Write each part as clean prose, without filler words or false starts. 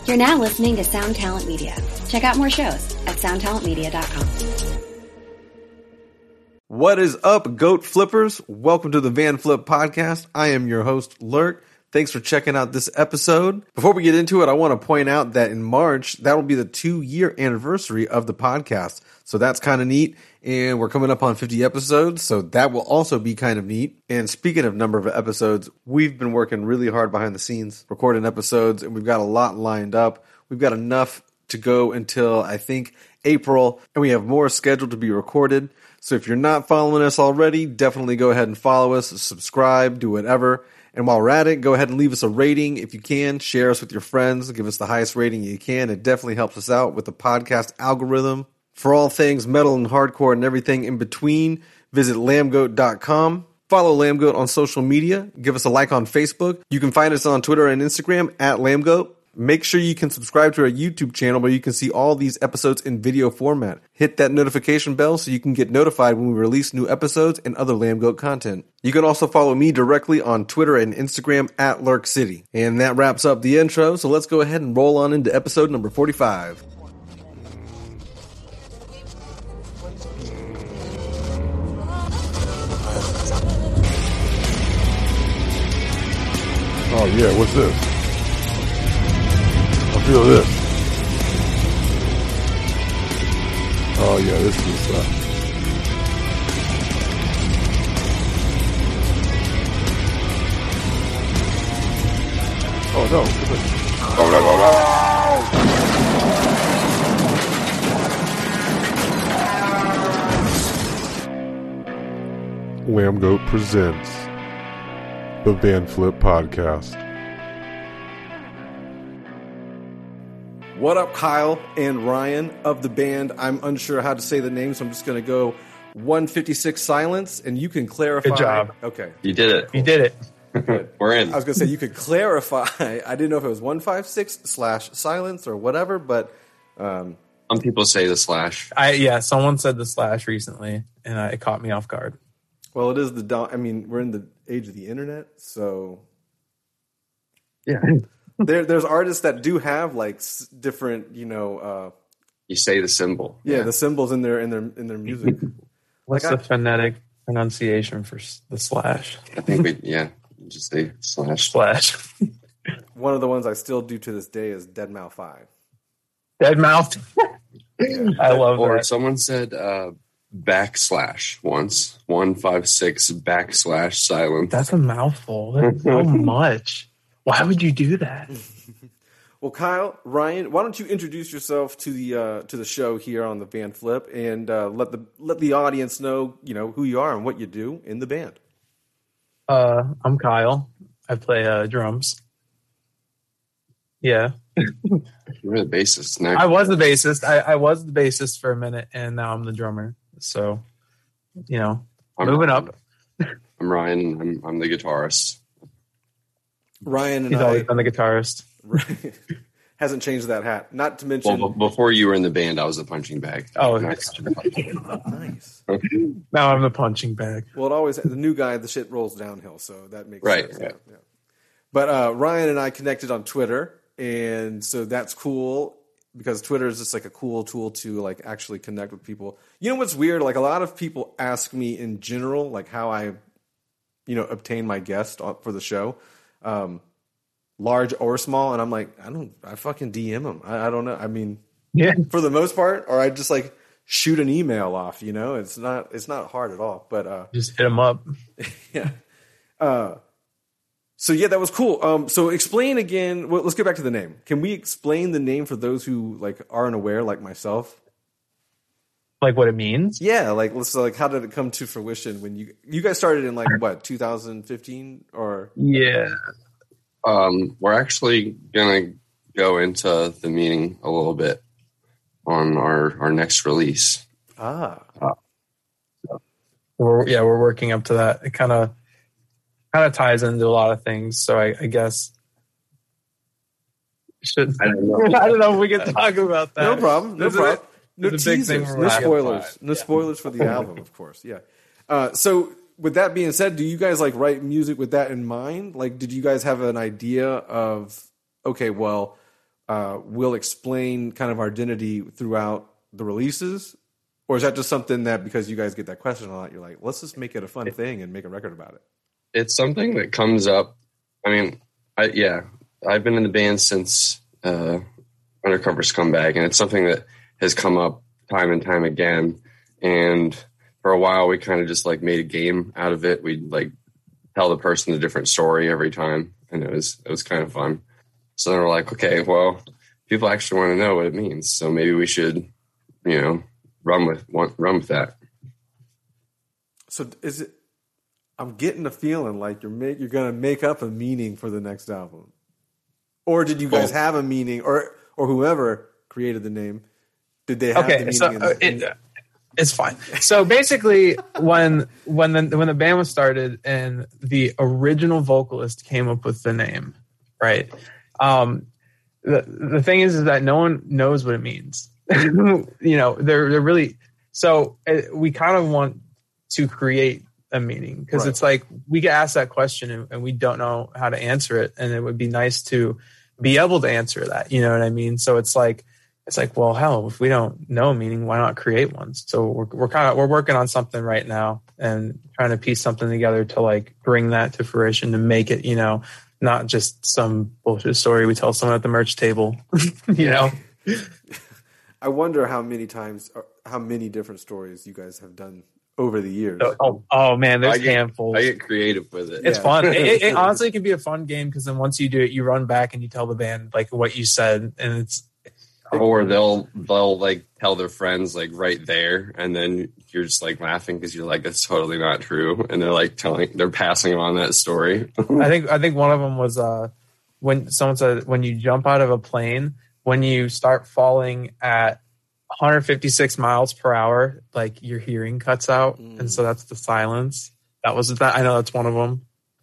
You're now listening to Sound Talent Media. Check out more shows at soundtalentmedia.com. What is up, Goat Flippers? Welcome to the Van Flip Podcast. I am your host, Lurk. Thanks for checking out this episode. Before we get into it, I want to point out that in March, that will be the 2-year anniversary of the podcast. So that's kind of neat. And we're coming up on 50 episodes, so that will also be kind of neat. And speaking of number of episodes, we've been working really hard behind the scenes, recording episodes, and we've got a lot lined up. We've got enough to go until, I think, April, and we have more scheduled to be recorded. So if you're not following us already, definitely go ahead and follow us, subscribe, do whatever. And while we're at it, go ahead and leave us a rating if you can. Share us with your friends. Give us the highest rating you can. It definitely helps us out with the podcast algorithm. For all things metal and hardcore and everything in between, visit lambgoat.com. Follow Lambgoat on social media. Give us a like on Facebook. You can find us on Twitter and Instagram at Lambgoat. Make sure you can subscribe to our YouTube channel where you can see all these episodes in video format. Hit that notification bell so you can get notified when we release new episodes and other Lambgoat content. You can also follow me directly on Twitter and Instagram at Lurk City. And that wraps up the intro, so let's go ahead and roll on into episode number 45. Oh yeah, what's this? I feel this. Oh yeah, this is the stuff. Oh no. Oh no, no, no. Lambgoat presents the Van Flip Podcast. What up, Kyle and Ryan of the band? I'm unsure how to say the name, so I'm just going to go 156 Silence, and you can clarify. Good job. Okay. You did it. You did it. We're in. I was going to say you could clarify. I didn't know if it was 156/Silence or whatever, but some people say the slash. Someone said the slash recently, and it caught me off guard. Well, it is we're in the age of the internet, so Yeah. There's artists that do have like different, You say the symbol. Yeah, the symbols in their music. What's the phonetic pronunciation for the slash? I think just say slash. Slash. One of the ones I still do to this day is Deadmau 5. Deadmau. I love Or that. someone said backslash once. 156/Silence. That's a mouthful. That's so much. Why would you do that? Well, Kyle, Ryan, why don't you introduce yourself to the show here on the Van Flip and let the audience know who you are and what you do in the band. I'm Kyle. I play drums. Yeah. You're the bassist now. I was the bassist. I was the bassist for a minute, and now I'm the drummer. So, moving up. I'm Ryan, and I'm the guitarist. Ryan and He's always been the guitarist. Hasn't changed that hat. Not to mention, Well, before you were in the band, I was the punching bag. Oh, nice. Now I'm the punching bag. Well, the new guy, the shit rolls downhill, so that makes right, sense. Right. Yeah. But Ryan and I connected on Twitter, and so that's cool because Twitter is just like a cool tool to like actually connect with people. You know what's weird? Like a lot of people ask me in general, like how I, obtain my guest for the show. Large or small, and I'm like, I fucking DM them. I don't know. I mean, yeah, for the most part, or I just like shoot an email off. It's not hard at all. But just hit them up. Yeah. So yeah, that was cool. So explain again. Well, let's get back to the name. Can we explain the name for those who like aren't aware, like myself? Like what it means? Yeah, how did it come to fruition when you guys started in like what 2015 or? Yeah. We're actually gonna go into the meaning a little bit on our next release. We're working up to that. It kind of ties into a lot of things. So I guess I don't know if we can talk about that. No problem. No teasers. No spoilers. No spoilers for the album, of course. Yeah. So with that being said, do you guys like write music with that in mind? Like, did you guys have an idea of, okay, well, we'll explain kind of our identity throughout the releases? Or is that just something that because you guys get that question a lot, you're like, let's just make it a fun thing and make a record about it? It's something that comes up. I mean, I've been in the band since Undercover Scumbag, and it's something that has come up time and time again. And for a while, we kind of just like made a game out of it. We'd like tell the person a different story every time, and it was kind of fun. So then we're like, okay, well, people actually want to know what it means, so maybe we should, run with that. So is it? I'm getting a feeling like you're going to make up a meaning for the next album, or did you guys have a meaning, or whoever created the name, did they have the meaning? So it's fine. So basically, when the band was started and the original vocalist came up with the name, right? The thing is that no one knows what it means. They're really so. We kind of want to create a meaning because it's like we get asked that question and we don't know how to answer it, and it would be nice to be able to answer that. You know what I mean? So it's like, well, hell, if we don't know meaning, why not create one? So we're working on something right now and trying to piece something together to like bring that to fruition, to make it, not just some bullshit story we tell someone at the merch table, I wonder how many different stories you guys have done over the years. Oh man, there's handfuls. I get creative with it. It's fun. It honestly can be a fun game because then once you do it, you run back and you tell the band like what you said, and it's. Or they'll like tell their friends like right there, and then you're just like laughing because you're like, that's totally not true, and they're like they're passing on that story. I think one of them was when someone said when you jump out of a plane, when you start falling at 156 miles per hour, like your hearing cuts out, and so that's the silence. That was that. I know that's one of them.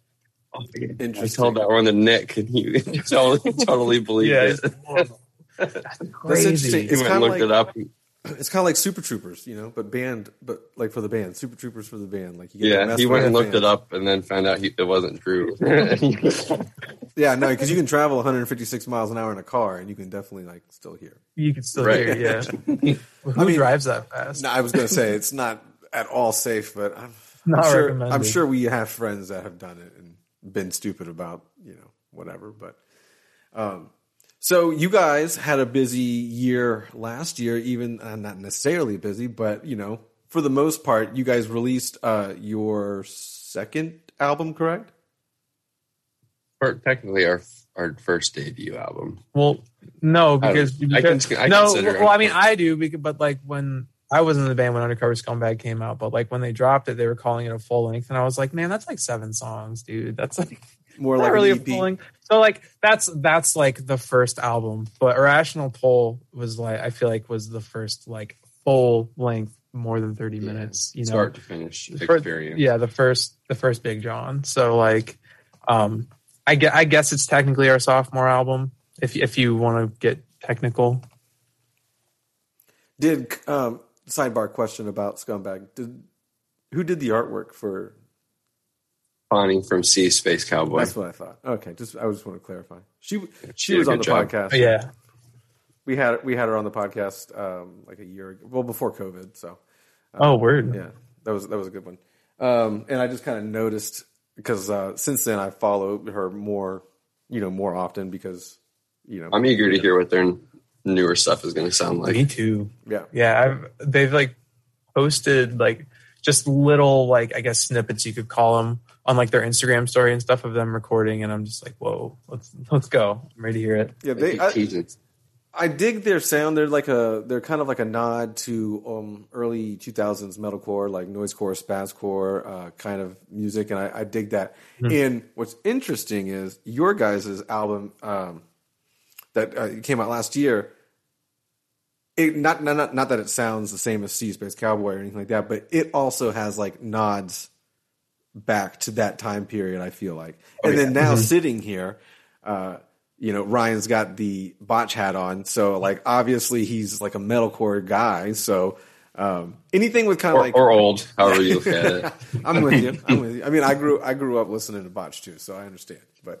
I told that one to Nick, and he totally believed it. That's crazy. It's kind of looked like, it up. It's kind of like Super Troopers, but like for the band, Super Troopers for the band. Like you get he went and looked it up and then found out it wasn't true. Yeah, no, because you can travel 156 miles an hour in a car and you can definitely like still hear. You can still hear, yeah. Who drives that fast? No, I was going to say it's not at all safe, but I'm sure we have friends that have done it and been stupid about whatever. But so you guys had a busy year last year, even not necessarily busy, but for the most part, you guys released your second album, correct? Or technically our first debut album. Well, no, because I do, but like when I was in the band when Undercover Scumbag came out, but like when they dropped it, they were calling it a full length, and I was like, man, that's like 7 songs, dude. That's like more like really an a EP. full length. So like that's like the first album, but Irrational Toll was like I feel like was the first like full length, more than 30 minutes. Start to finish experience. The first Big John. So like, I guess it's technically our sophomore album if you want to get technical. Did sidebar question about Scumbag? Who did the artwork for? Bonnie from C Space Cowboy. That's what I thought. Okay, I just want to clarify. She was on the podcast. Yeah, we had her on the podcast like a year ago, well before COVID. So, word. Yeah, that was a good one. And I just kind of noticed because since then I followed her more often because I'm eager to hear what their newer stuff is going to sound like. Me too. Yeah. They've like posted like just little like I guess snippets you could call them on like their Instagram story and stuff of them recording, and I'm just like, whoa, let's go. I'm ready to hear it. Yeah, I dig their sound. They're kind of like a nod to early 2000s metalcore, like noisecore, spazcore kind of music, and I dig that. And what's interesting is your guys' album that came out last year. Not that it sounds the same as C Space Cowboy or anything like that, but it also has like nods back to that time period, I feel like. And then now sitting here, Ryan's got the botch hat on. So like, obviously he's like a metalcore guy. So, anything with kind of like, or old, however you look at it. I'm with you. I mean, I grew up listening to botch too, so I understand. But,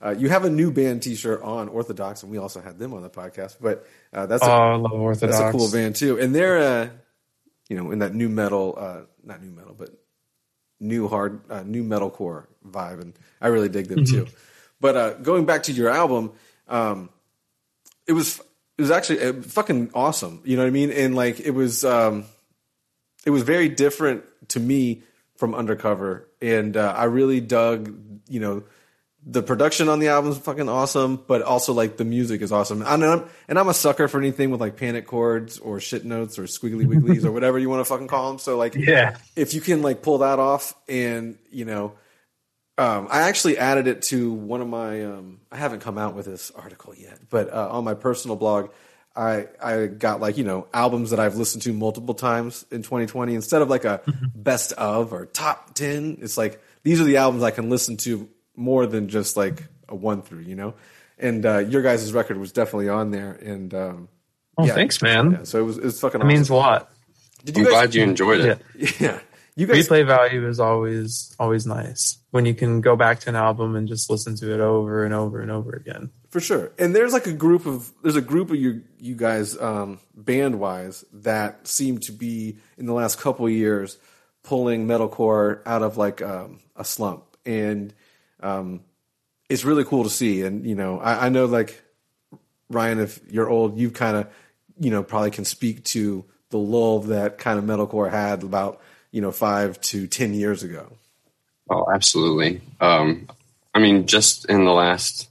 You have a new band T-shirt on Orthodox, and we also had them on the podcast. But I love Orthodox. That's a cool band too, and they're in that new metal, not new metal, but new hard, new metalcore vibe, and I really dig them too. But going back to your album, it was actually fucking awesome. You know what I mean? And like it was very different to me from Undercover, and I really dug, the production on the album is fucking awesome, but also like the music is awesome. And I'm a sucker for anything with like panic chords or shit notes or squiggly wigglies or whatever you want to fucking call them. So like, if you can like pull that off, and I actually added it to one of my. I haven't come out with this article yet, but on my personal blog, I got like albums that I've listened to multiple times in 2020 instead of like a best of or top 10. It's like these are the albums I can listen to more than just like a 1 through, and your guys' record was definitely on there. And thanks, man. Yeah, so it was fucking. It means a lot. I'm glad you enjoyed it. Yeah. You guys, replay value is always nice when you can go back to an album and just listen to it over and over and over again. For sure. And there's a group of you guys band wise that seem to be in the last couple of years pulling metalcore out of like a slump, and it's really cool to see. And I know like Ryan, if you're old, you kind of probably can speak to the lull that kind of metalcore had about 5 to 10 years ago. Oh, absolutely. I mean, just in the last,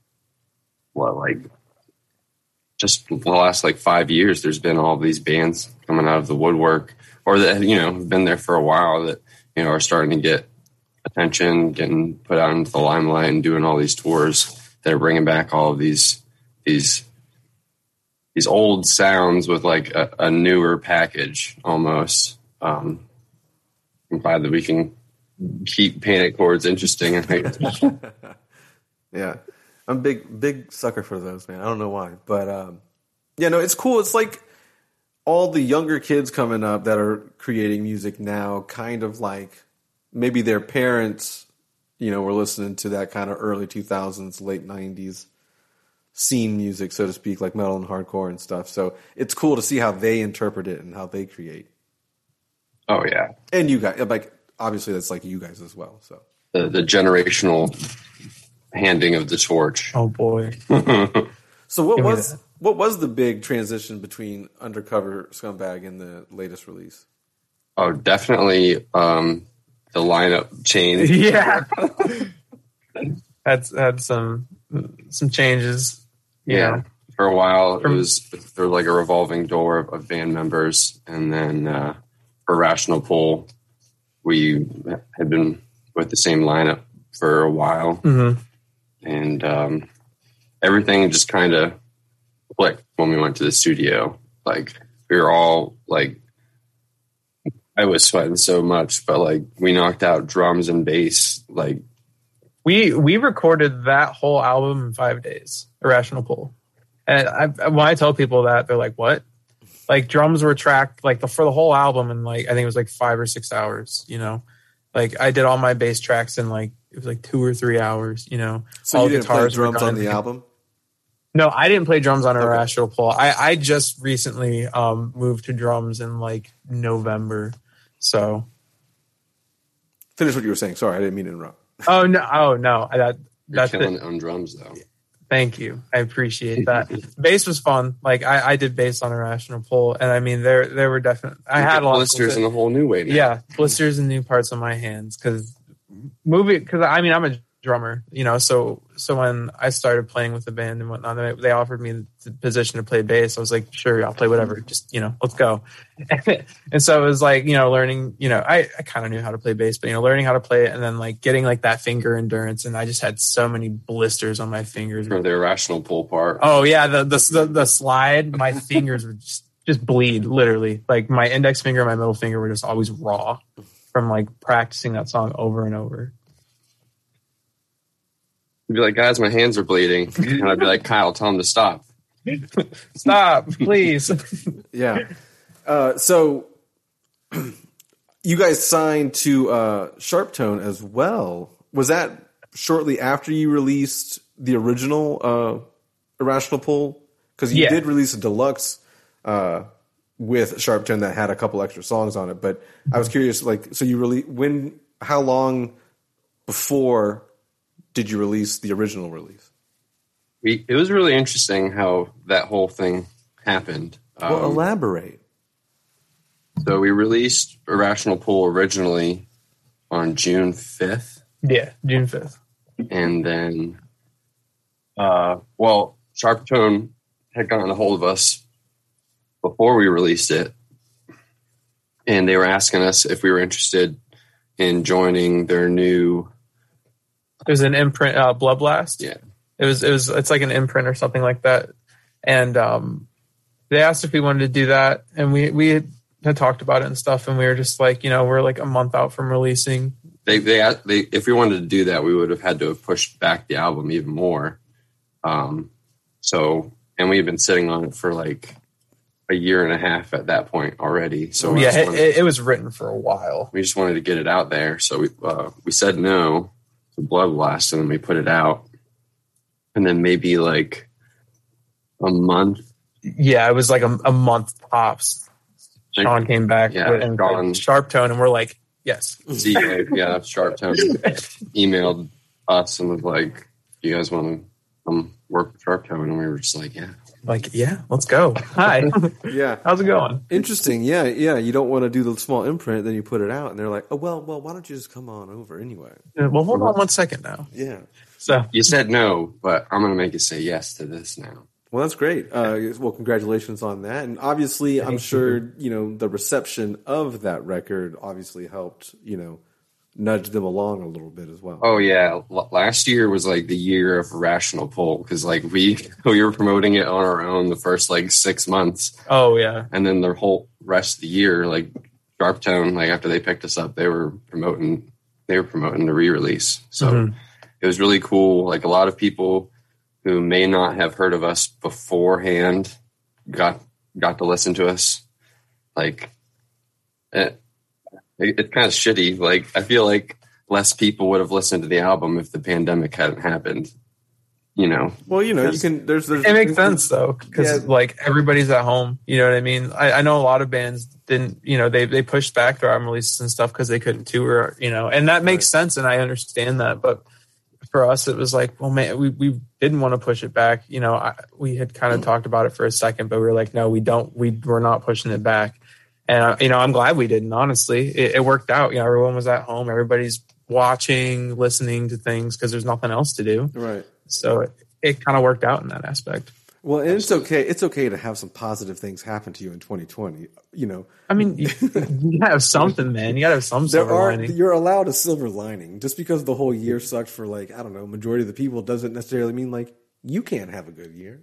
just the last 5 years, there's been all these bands coming out of the woodwork, or that have been there for a while, that are starting to get attention, getting put out into the limelight, and doing all these tours that are bringing back all of these old sounds with like a newer package almost. I'm glad that we can keep panic chords interesting. Yeah, I'm a big sucker for those, man. I don't know why, but it's cool. It's like all the younger kids coming up that are creating music now, kind of like maybe their parents, were listening to that kind of early 2000s, late 90s scene music, so to speak, like metal and hardcore and stuff. So it's cool to see how they interpret it and how they create. Oh yeah, and you guys, like obviously that's like you guys as well. So the generational handing of the torch. Oh boy. So what was the big transition between Undercover, Scumbag, and the latest release? Oh, definitely the lineup change. Yeah, had some changes. Yeah, for a while there was like a revolving door of band members, and then for Rational Pull, we had been with the same lineup for a while, and everything just kind of clicked when we went to the studio. Like we were all like, I was sweating so much, but like we knocked out drums and bass. Like we recorded that whole album in 5 days. Irrational Pull, and when I tell people that, they're like, "What?" Like drums were tracked for the whole album in I think it was 5 or 6 hours. Like I did all my bass tracks in it was 2 or 3 hours. So all you didn't play drums on the in. album? No, I didn't play drums on Irrational Pull. I just recently moved to drums in November. So finish what you were saying. Sorry, I didn't mean to interrupt. Oh no! That's killing it on drums though. Thank you. I appreciate that. Bass was fun. I did bass on Irrational Pull, and I mean there were definitely I had a lot blisters in a whole new way now. Yeah, blisters and new parts on my hands because I mean I'm a drummer, so when I started playing with the band and whatnot, they offered me the position to play bass. I was like, sure, I'll play whatever. Just, let's go. And so it was learning, I kind of knew how to play bass, but, learning how to play it and then getting that finger endurance. And I just had so many blisters on my fingers. For the Irrational Pull part. Oh yeah. The slide, my fingers would just bleed literally. My index finger and my middle finger were just always raw from practicing that song over and over. You'd be like, guys, my hands are bleeding. And I'd be like, Kyle, tell him to stop. Stop, please. Yeah. So you guys signed to Sharptone as well. Was that shortly after you released the original Irrational Pull? Because you did release a deluxe with Sharp Tone that had a couple extra songs on it. But I was curious, like, so how long before did you release the original release? It was really interesting how that whole thing happened. Well, elaborate. So we released Irrational Pull originally on June 5th. Yeah, June 5th. And then, Sharp Tone had gotten a hold of us before we released it. And they were asking us if we were interested in joining their new... It was an imprint, Blood Blast. Yeah. It's like an imprint or something like that. And they asked if we wanted to do that. And we had talked about it and stuff. And we were just like, we're like a month out from releasing. They if we wanted to do that, we would have had to have pushed back the album even more. And we had been sitting on it for like a year and a half at that point already. So it was written for a while. We just wanted to get it out there. So we said no to Blood Blast, and then we put it out. And then maybe like a month. Yeah, it was like a month tops. Sean came back and Sharp Tone, and we're like, yes. Sharp Tone emailed us and was like, "Do you guys want to come work with Sharp Tone?" And we were just like, "Yeah." Like, yeah, let's go. Hi. Yeah. How's it going? Interesting. Yeah. You don't want to do the small imprint, then you put it out, and they're like, "Oh, well, why don't you just come on over anyway?" Well, hold on 1 second now. Yeah. So you said no, but I'm going to make you say yes to this now. Well, that's great. Well, congratulations on that. And obviously, I'm sure, the reception of that record obviously helped, nudge them along a little bit as well. Oh, yeah. Last year was like the year of Irrational Pull because like we were promoting it on our own the first like 6 months. Oh, yeah. And then the whole rest of the year, like Sharp Tone, like after they picked us up, they were promoting the re-release. So it was really cool. Like a lot of people who may not have heard of us beforehand got to listen to us. Like it's kind of shitty. Like I feel like less people would have listened to the album if the pandemic hadn't happened. Well, you can. There's. It makes sense though because like everybody's at home. You know what I mean? I know a lot of bands didn't. They pushed back their album releases and stuff because they couldn't tour. And that makes sense, and I understand that, but. For us, it was like, well, man, we didn't want to push it back. We had kind of talked about it for a second, but we were like, no, we don't. We're not pushing it back. And I'm glad we didn't. Honestly, it worked out. Everyone was at home. Everybody's watching, listening to things because there's nothing else to do. Right. So it kind of worked out in that aspect. Well, and it's okay. It's okay to have some positive things happen to you in 2020. I mean, you gotta have something, man. You gotta have some silver lining. You're allowed a silver lining. Just because the whole year sucked for like, I don't know, majority of the people doesn't necessarily mean like you can't have a good year.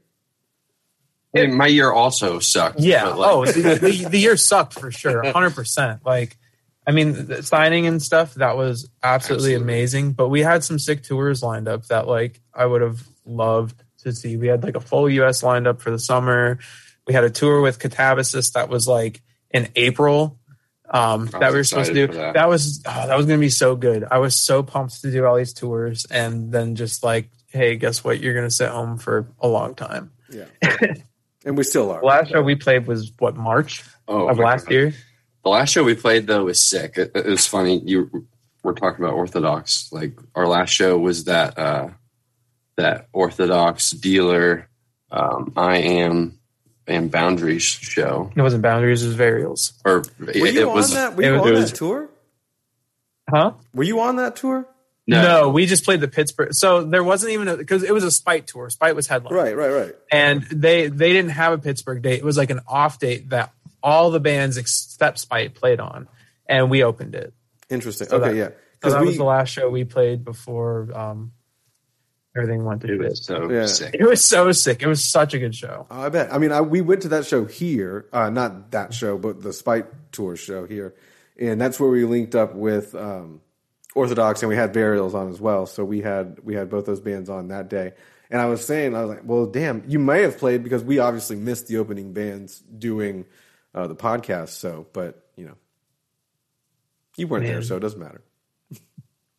I mean, my year also sucked. Yeah. The year sucked for sure. 100%. Like, I mean, the signing and stuff, that was absolutely amazing. But we had some sick tours lined up that like I would have loved to see. We had like a full US lined up for the summer. We had a tour with Catabasis that was like in April that we were supposed to do. That was going to be so good. I was so pumped to do all these tours, and then just like, hey, guess what? You're going to sit home for a long time. Yeah, and we still are. The last show we played was March of last year. The last show we played though was sick. It was funny. You were talking about Orthodox. Like our last show was that Orthodox, Dealer, I Am, and Boundaries show. It wasn't Boundaries, it was Varials. Were you on that tour? Huh? Were you on that tour? No, we just played the Pittsburgh. So there wasn't even because it was a Spite tour. Spite was headlining. Right. And they didn't have a Pittsburgh date. It was like an off date that all the bands except Spite played on, and we opened it. Interesting. So okay, yeah. Because that was the last show we played before everything went to shit. Sick. It was so sick. It was such a good show. I bet. I mean, we went to that show here, not that show, but the Spite Tour show here, and that's where we linked up with Orthodox, and we had Burials on as well. So we had both those bands on that day. And I was like, well, damn, you may have played because we obviously missed the opening bands doing the podcast. So, but you weren't there, so it doesn't matter.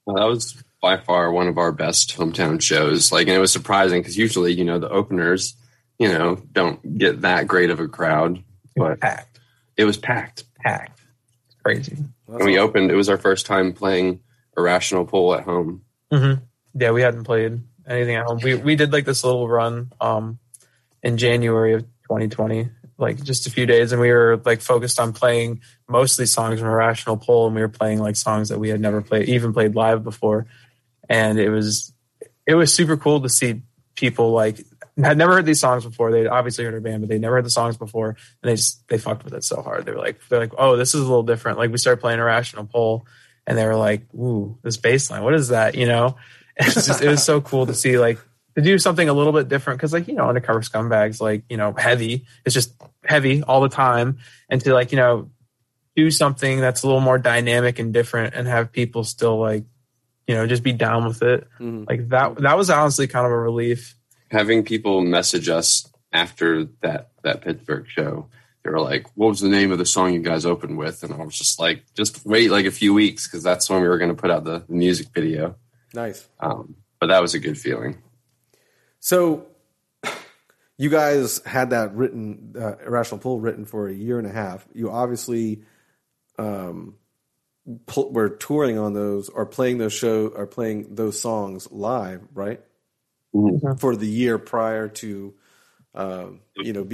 Well, that was by far one of our best hometown shows. Like, and it was surprising because usually, the openers, don't get that great of a crowd. But Packed. it was packed. It's crazy. When we opened, it was our first time playing Irrational Pull at home. Mm-hmm. Yeah, we hadn't played anything at home. We did like this little run in January of 2020, like just a few days, and we were like focused on playing mostly songs from Irrational Pull, and we were playing like songs that we had never played live before, and it was super cool to see people like had never heard these songs before. They'd obviously heard our band, but they never heard the songs before, and they fucked with it so hard. They're like, oh, this is a little different. Like we started playing Irrational Pull, and they were like, ooh, this bass line, what is that? It was so cool to see, like, to do something a little bit different. Cause like, Undercover Scumbags, like, heavy, it's just heavy all the time. And to like, do something that's a little more dynamic and different and have people still like, just be down with it. Mm-hmm. Like that was honestly kind of a relief. Having people message us after that Pittsburgh show, they were like, what was the name of the song you guys opened with? And I was just like, just wait like a few weeks, because that's when we were going to put out the music video. Nice. But that was a good feeling. So you guys had that written, Irrational Pull written for a year and a half. You obviously were touring on those or playing those songs live, right? Mm-hmm. For the year prior to, the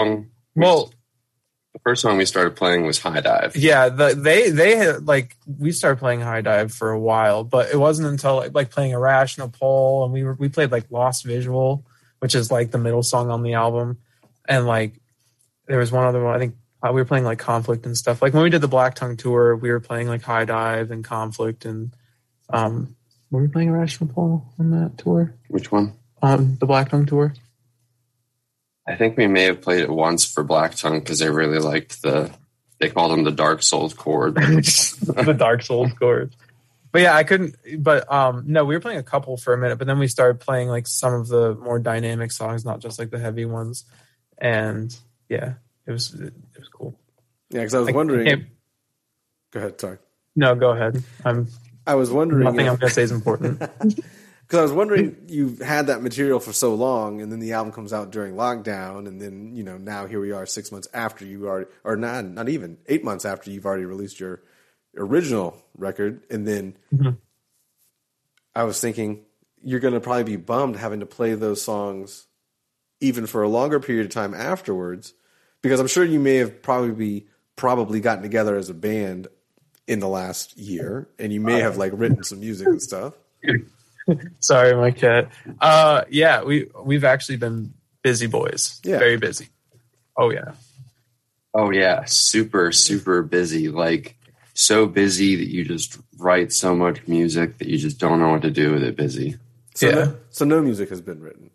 first song we started playing was High Dive. Yeah, they had like we started playing High Dive for a while, but it wasn't until like playing Irrational Pull, and we played like Lost Visual, which is like the middle song on the album, and like there was one other one. I think we were playing like Conflict and stuff. Like when we did the Black Tongue tour, we were playing like High Dive and Conflict, and were we playing Irrational Pull on that tour? Which one? The Black Tongue tour. I think we may have played it once for Black Tongue because they really liked they called them the Dark Souls chord. The Dark Souls chord. But yeah, I couldn't, but no, we were playing a couple for a minute, but then we started playing like some of the more dynamic songs, not just like the heavy ones. And yeah, it was cool. Yeah, because I was wondering. Go ahead, sorry. No, go ahead. I was wondering. Nothing I'm going to say is important. Because I was wondering, you've had that material for so long, and then the album comes out during lockdown, and then now here we are 6 months after you already, or not even 8 months after you've already released your original record, and then I was thinking you're going to probably be bummed having to play those songs even for a longer period of time afterwards, because I'm sure you may have probably gotten together as a band in the last year, and you may have like written some music and stuff. Sorry, my cat. Yeah, we've actually been busy boys. Yeah. Very busy. Oh yeah. Super, super busy. Like so busy that you just write so much music that you just don't know what to do with it busy. So no music has been written.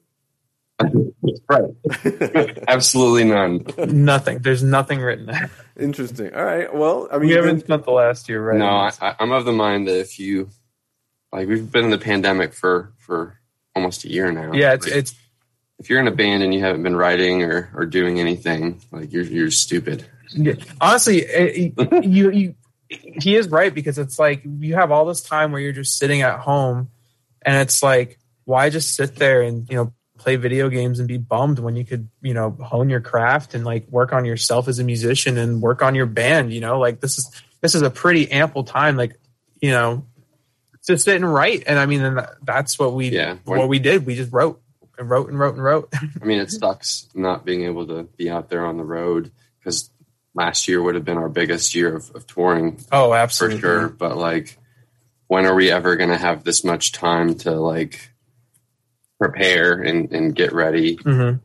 Right. Absolutely none. Nothing. There's nothing written. Interesting. All right. Well, I mean, we haven't spent the last year writing. No, I'm of the mind that if you we've been in the pandemic for almost a year now. Yeah, it's if you're in a band and you haven't been writing or doing anything, like you're stupid. Yeah. Honestly, he is right, because it's like you have all this time where you're just sitting at home, and it's like, why just sit there and play video games and be bummed when you could hone your craft and like work on yourself as a musician and work on your band. Like this is a pretty ample time, like to sit and write. And I mean, that's what we did. We just wrote and wrote and wrote and wrote. I mean, it sucks not being able to be out there on the road, because last year would have been our biggest year of touring. Oh, absolutely. For sure. But like, when are we ever going to have this much time to like prepare and get ready? Mm-hmm.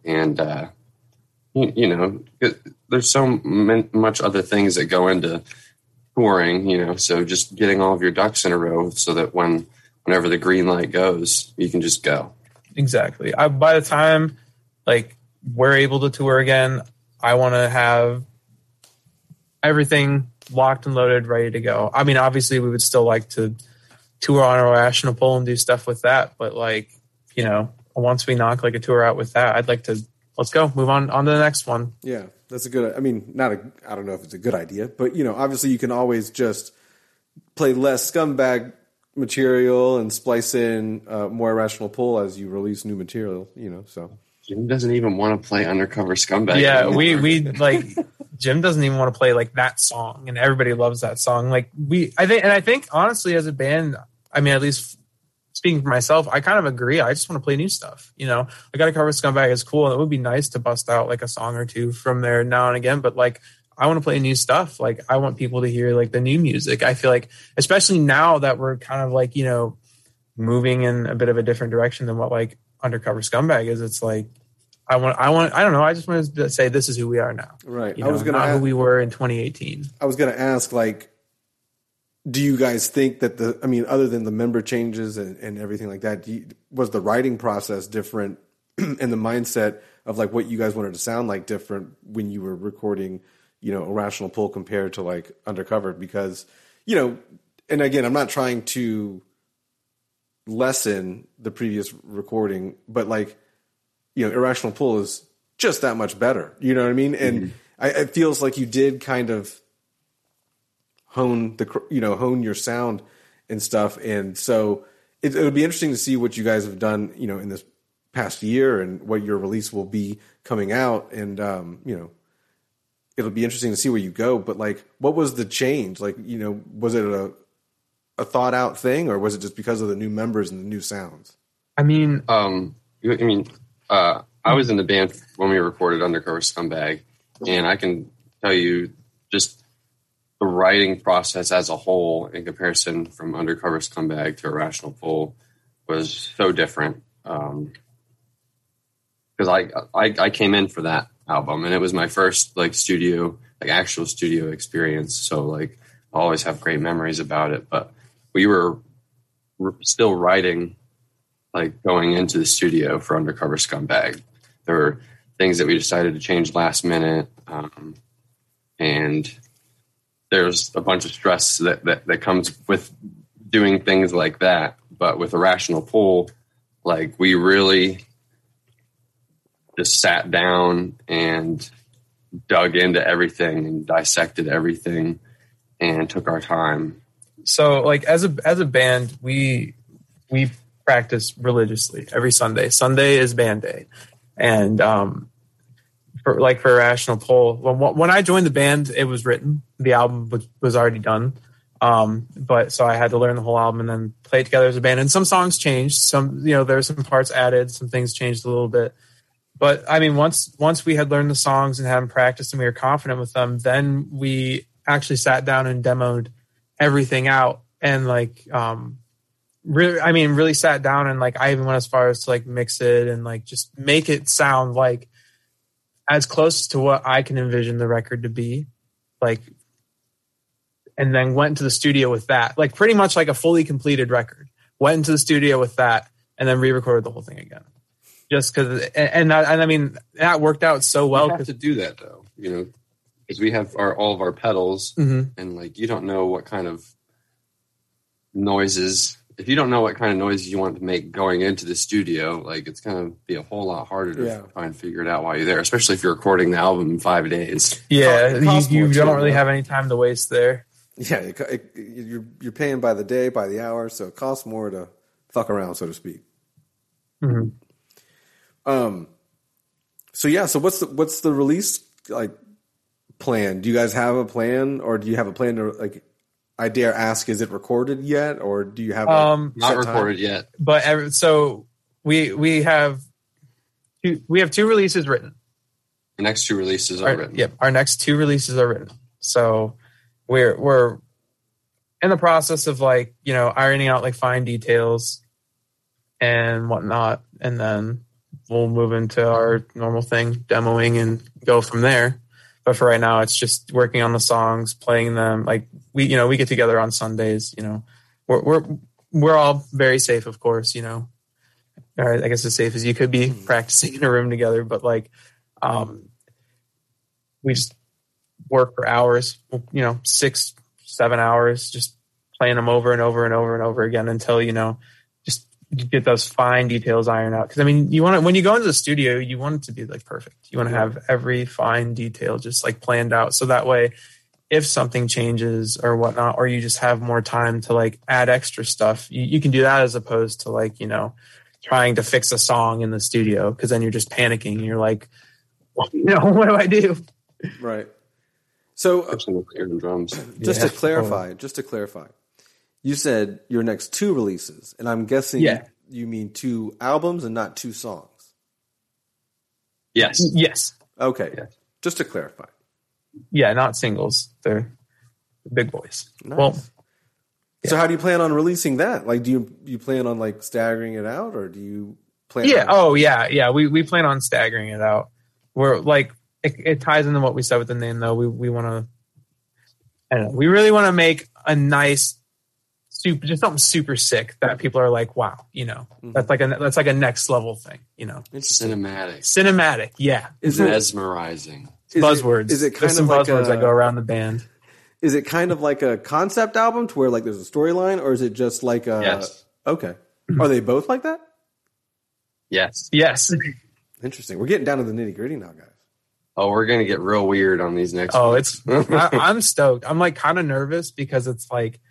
And, there's so much other things that go into touring, so just getting all of your ducks in a row so that whenever the green light goes, you can just go. Exactly. By the time like we're able to tour again, I want to have everything locked and loaded, ready to go. I mean, obviously we would still like to tour on Irrational Pull and do stuff with that, but like, once we knock like a tour out with that, I'd like to, let's go, move on to the next one. Yeah. That's a good, I mean, I don't know if it's a good idea, but obviously you can always just play less Scumbag material and splice in more Irrational Pull as you release new material, so. Jim doesn't even want to play Undercover Scumbag. Yeah, anymore. we like Jim doesn't even want to play like that song, and everybody loves that song. Like I think honestly, as a band, I mean, at least speaking for myself, I kind of agree. I just want to play new stuff. I Gotta Cover Scumbag is cool, and it would be nice to bust out like a song or two from there now and again. But like, I want to play new stuff. Like, I want people to hear like the new music. I feel like, especially now that we're kind of like moving in a bit of a different direction than what like Undercover Scumbag is. It's like I don't know. I just wanted to say this is who we are now. Right. I was not who we were in 2018. I was going to ask, like, do you guys think that other than the member changes and everything like that, was the writing process different and the mindset of like what you guys wanted to sound like different when you were recording, Irrational Pull compared to like Undercover? Because, and again, I'm not trying to lessen the previous recording, but like, Irrational Pull is just that much better. You know what I mean? And it feels like you did kind of hone your sound and stuff. And so it would be interesting to see what you guys have done, in this past year and what your release will be coming out. And, it'll be interesting to see where you go. But like, what was the change? Like, was it a thought out thing, or was it just because of the new members and the new sounds? I mean, I was in the band when we recorded Undercover Scumbag, and I can tell you just the writing process as a whole in comparison from Undercover Scumbag to Irrational Pull was so different. Because I came in for that album, and it was my first actual studio experience. So like I always have great memories about it, but we were still writing like going into the studio for Undercover Scumbag. There were things that we decided to change last minute. And there's a bunch of stress that comes with doing things like that. But with Irrational Pull, like we really just sat down and dug into everything and dissected everything and took our time. So like as a band, we practice religiously every Sunday. Sunday is band day. And for Irrational Pull, when I joined the band, it was written. The album was already done. But so I had to learn the whole album and then play it together as a band. And some songs changed. Some, there were some parts added. Some things changed a little bit. But I mean, once we had learned the songs and had them practiced and we were confident with them, then we actually sat down and demoed everything out and really sat down and like I even went as far as to like mix it and like just make it sound like as close to what I can envision the record to be, like, and then went into the studio with that, like pretty much like a fully completed record. Went into the studio with that and then re-recorded the whole thing again. Just because, and I mean that worked out so well. You have to do that though, because we have all of our pedals, and like you don't know what kind of noises. If you don't know what kind of noises you want to make going into the studio, like it's going to be a whole lot harder to try and figure it out while you're there, especially if you're recording the album in 5 days. Yeah, you don't really have any time to waste there. Yeah, you're paying by the day, by the hour, so it costs more to fuck around, so to speak. Mm-hmm. So what's the release like plan? Do you guys have a plan, or do you have a plan to like? I dare ask, is it recorded yet, or do you have not recorded yet? But so we have two releases written. The next two releases are written. Yep, our next two releases are written. So we're in the process of like ironing out like fine details and whatnot, and then we'll move into our normal thing, demoing, and go from there. But for right now, it's just working on the songs, playing them. Like we get together on Sundays. We're all very safe, of course. Or I guess as safe as you could be practicing in a room together. But like, we just work for hours. 6-7 hours, just playing them over and over and over and over again until just you get those fine details ironed out. Because I mean, when you go into the studio, you want it to be like perfect. You want to have every fine detail just like planned out, so that way if something changes or whatnot, or you just have more time to like add extra stuff, you can do that as opposed to like, trying to fix a song in the studio, because then you're just panicking and you're like, what do I do? Right. So drums. Just to clarify, you said your next 2 releases, and I'm guessing you mean 2 albums and not 2 songs. Yes. Okay. Yes. Just to clarify. Yeah, not singles. They're big boys. Nice. Well, so how do you plan on releasing that? Like, do you plan on like staggering it out, or do you plan? Yeah. Oh, yeah. We plan on staggering it out. We're like, it ties into what we said with the name, though. We want to. I don't know. We really want to make a nice, just something super sick that people are like, wow, that's like a next level thing, It's cinematic. Cinematic, yeah. It's mesmerizing. Buzzwords. Is it kind There's of some like buzzwords that go around the band? Is it kind of like a concept album to where like there's a storyline, or is it just like a? Yes. Okay. Are they both like that? Yes. Interesting. We're getting down to the nitty gritty now, guys. Oh, we're gonna get real weird on these next. Oh, ones. I'm stoked. I'm like kind of nervous because it's like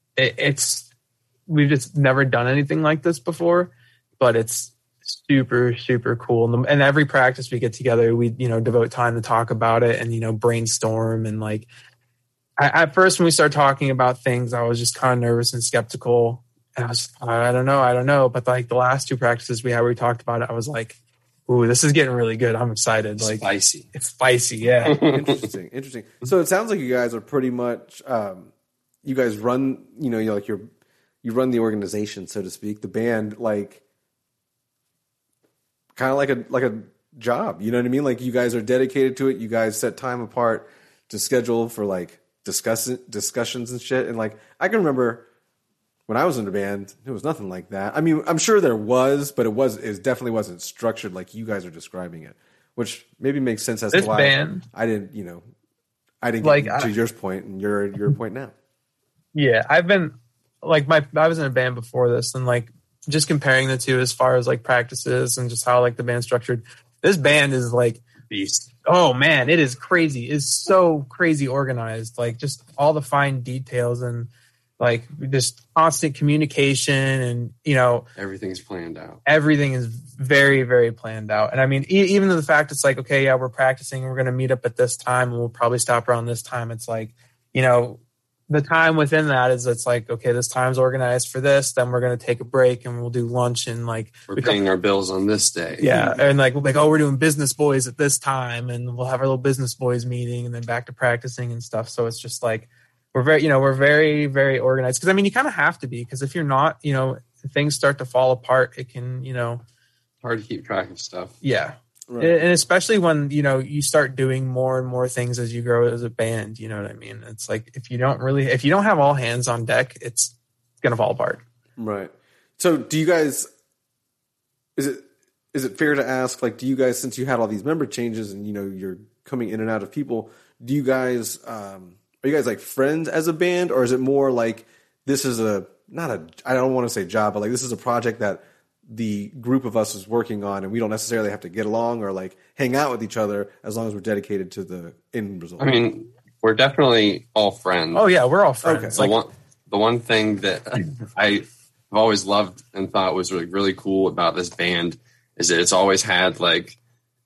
we've just never done anything like this before, but it's super, super cool. And every practice we get together, we, devote time to talk about it and, brainstorm. And like, at first when we started talking about things, I was just kind of nervous and skeptical. And I was, I don't know. But like the last 2 practices we had where we talked about it, I was like, ooh, this is getting really good. I'm excited. Like spicy. It's spicy. Yeah. Interesting. So it sounds like you guys are pretty much, you guys run, you run the organization, so to speak, the band, like kind of like a job. You know what I mean? Like you guys are dedicated to it. You guys set time apart to schedule for like discussions and shit. And like I can remember when I was in the band, it was nothing like that. I mean, I'm sure there was, but it definitely wasn't structured like you guys are describing it, which maybe makes sense as this to why band, I didn't get like, to your point and your point now. Yeah, I've been like I was in a band before this, and like just comparing the 2 as far as like practices and just how like the band's structured. This band is like beast. Oh man, it is crazy. It's so crazy organized. Like just all the fine details and like just constant communication and everything's planned out. Everything is very, very planned out. And I mean, even the fact it's like, okay, yeah, we're practicing. We're going to meet up at this time and we'll probably stop around this time. It's like, the time within that is it's like, okay, this time's organized for this. Then we're going to take a break and we'll do lunch and like we're paying our bills on this day. Yeah. And like, we're doing business boys at this time and we'll have our little business boys meeting and then back to practicing and stuff. So it's just like, we're very, very organized. Cause I mean, you kind of have to be, cause if you're not, things start to fall apart. It can, hard to keep track of stuff. Yeah. Right. And especially when, you start doing more and more things as you grow as a band, you know what I mean? It's like, if you don't have all hands on deck, it's going to fall apart. Right. So do you guys, is it fair to ask, like, do you guys, since you had all these member changes and, you're coming in and out of people, do you guys, are you guys like friends as a band, or is it more like this is I don't want to say job, but like this is a project that the group of us is working on and we don't necessarily have to get along or like hang out with each other as long as we're dedicated to the end result? I mean, we're definitely all friends. Oh yeah, we're all friends. Okay. The one thing that I've always loved and thought was really, really cool about this band is that it's always had like